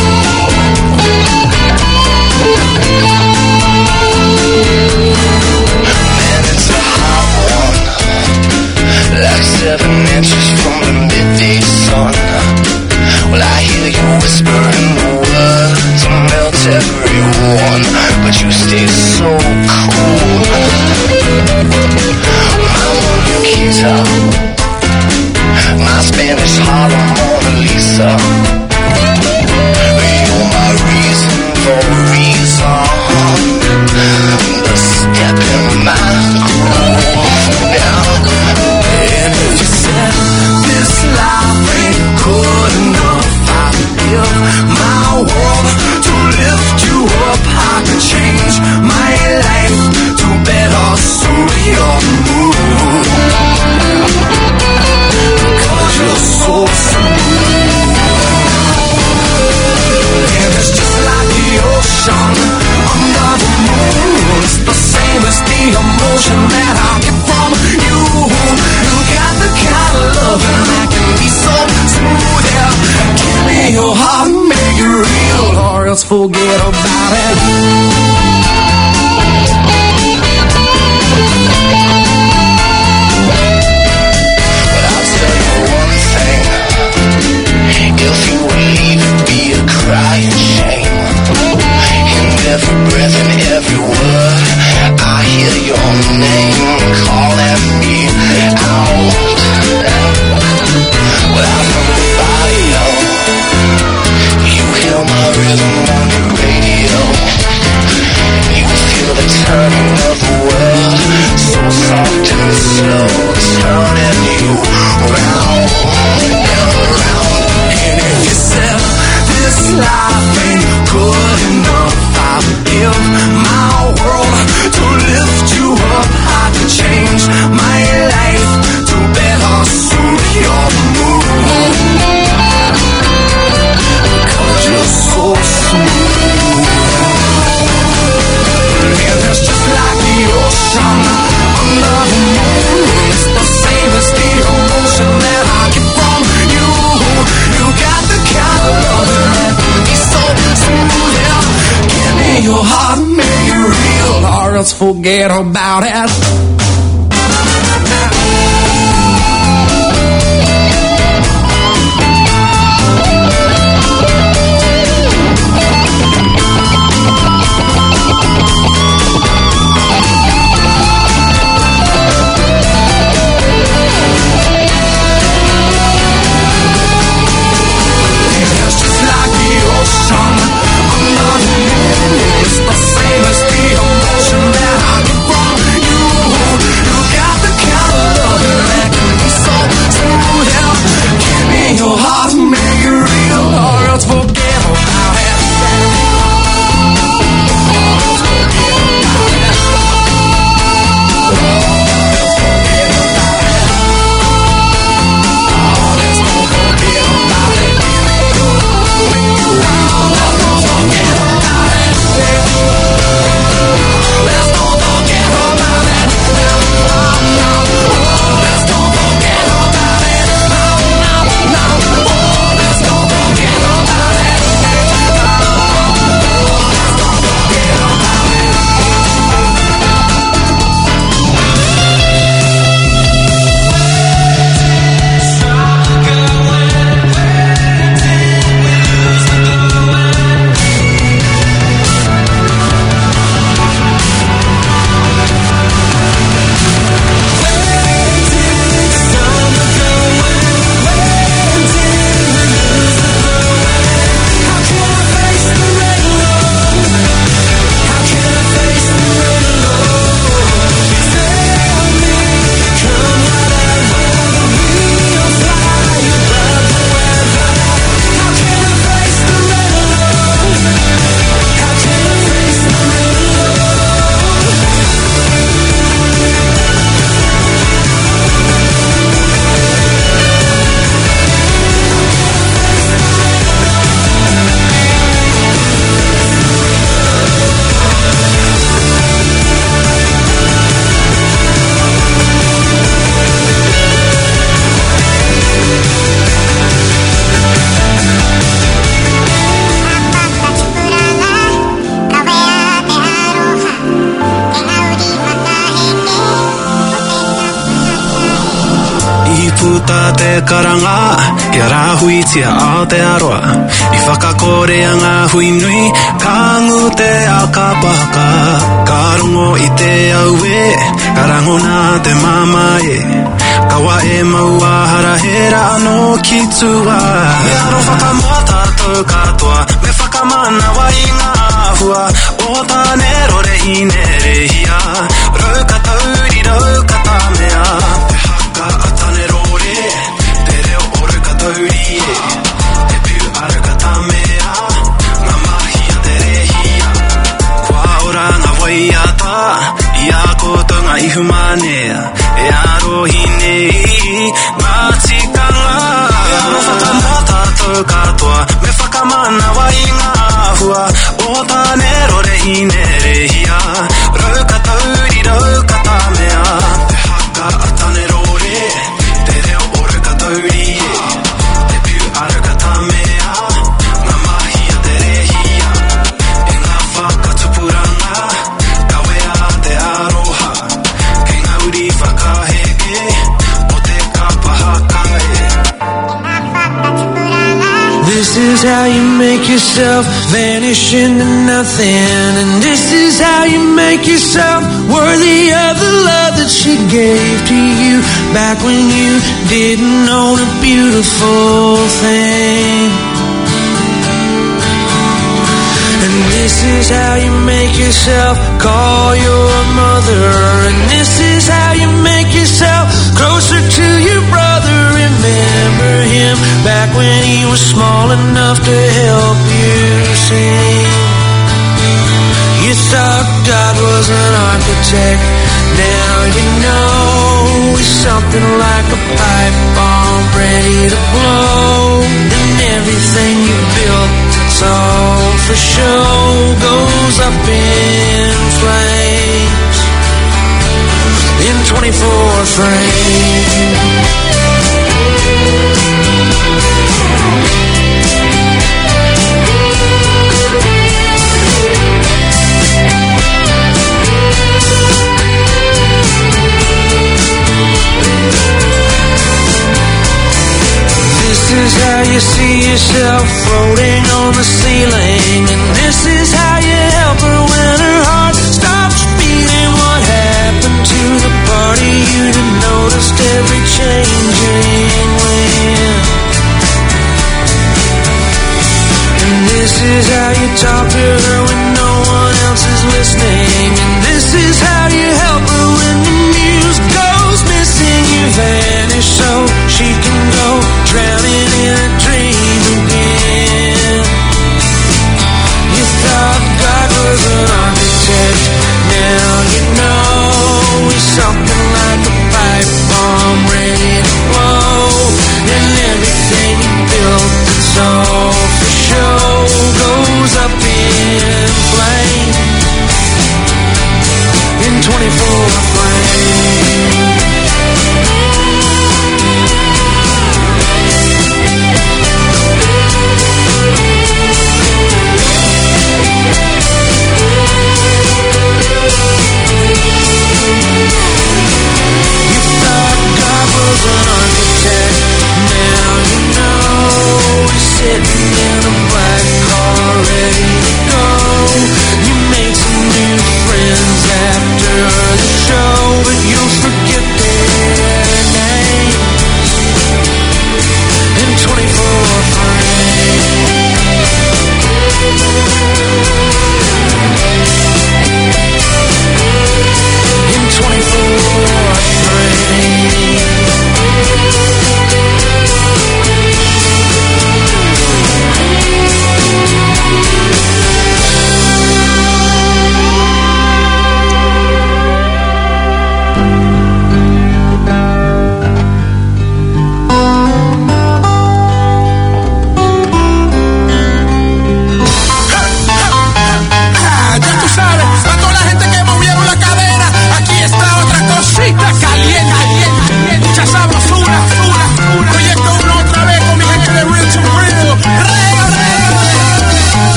everyone, but you stay so cool. My Mona Lisa, my Spanish Harlem Mona Lisa. You're my reason for a reason, the step in my groove now. And if you said this life ain't good enough, I'd give my world to lift you up. I could change my life to better suit your mood, 'cause you're so smooth. And it's just like the ocean under the moon. It's the same as the emotion that I get from you. You got the kind of loving that can be so smooth. Yeah, give me your heart and make it real, or else forget about it. But I'll tell you one thing, if you would leave, it'd be a crying shame. In every breath and every word, I hear your name calling me out. Without nobody, you hear my rhythm on your radio. You feel the turning of the world, so soft and slow, turning you round and around. And if you said this life ain't good enough, I would give my world to lift you up. I could change my life to better suit your mood, 'cause you're so smooth. And it's just like the ocean under the moon. It's the same as the emotion that I get from you. You got the kind of loving that can be so smooth. Yeah, give me your heart and make it real, or else forget about it. It's just like the ocean under the moon. It's the same as the emotion that I get from you. te karanga, I rahuitia Aotearoa. I whakakorea ngā hui nui, ka ngu te akapaka. Ka rongo I te aue, ka rangona te mamae. Kawa e maua harahera anō ki tua. Me aro whakamata tau katoa, me whakamana wa I ngā hua. O tāne rore I nerehia, rauka tauri rauka tāmea. Te haka atane rore, te reo o rauka tauri e. Te piu arauka tāmea, ngā mahia te rehia. Kua ora ngā waiata, I a koutou ngā ihu manea. E arohi nei, ngā tikanga. E aro whakamata tau katoa, me whakamana wa I ngā hua. O tāne rore I nerehia, rauka tauri rauka tāmea. Te haka atane rore, te reo o rauka tauri e. Te piu arauka tāmea, ngā mahia te rehia. E ngā whakatupuranga, kawe a te aroha. Kei ngā uri whakaheke, o te kapahaka e. This is how you make yourself vanish into nothing. And this is how you make yourself worthy of the love that she gave to you back when you didn't own a beautiful thing. And this is how you make yourself call your mother. And this is how you make yourself closer to your brother. Remember him back when he was small enough to help you sing. You thought God was an architect. Now you know he's something like a pipe bomb ready to blow. And everything you built, it's all for show, goes up in flames in 24 frames. This is how you see yourself floating on the ceiling. And this is how you help her when her heart stops beating. What happened to the party you didn't notice every changing wind? And this is how you talk to her when no one else is listening.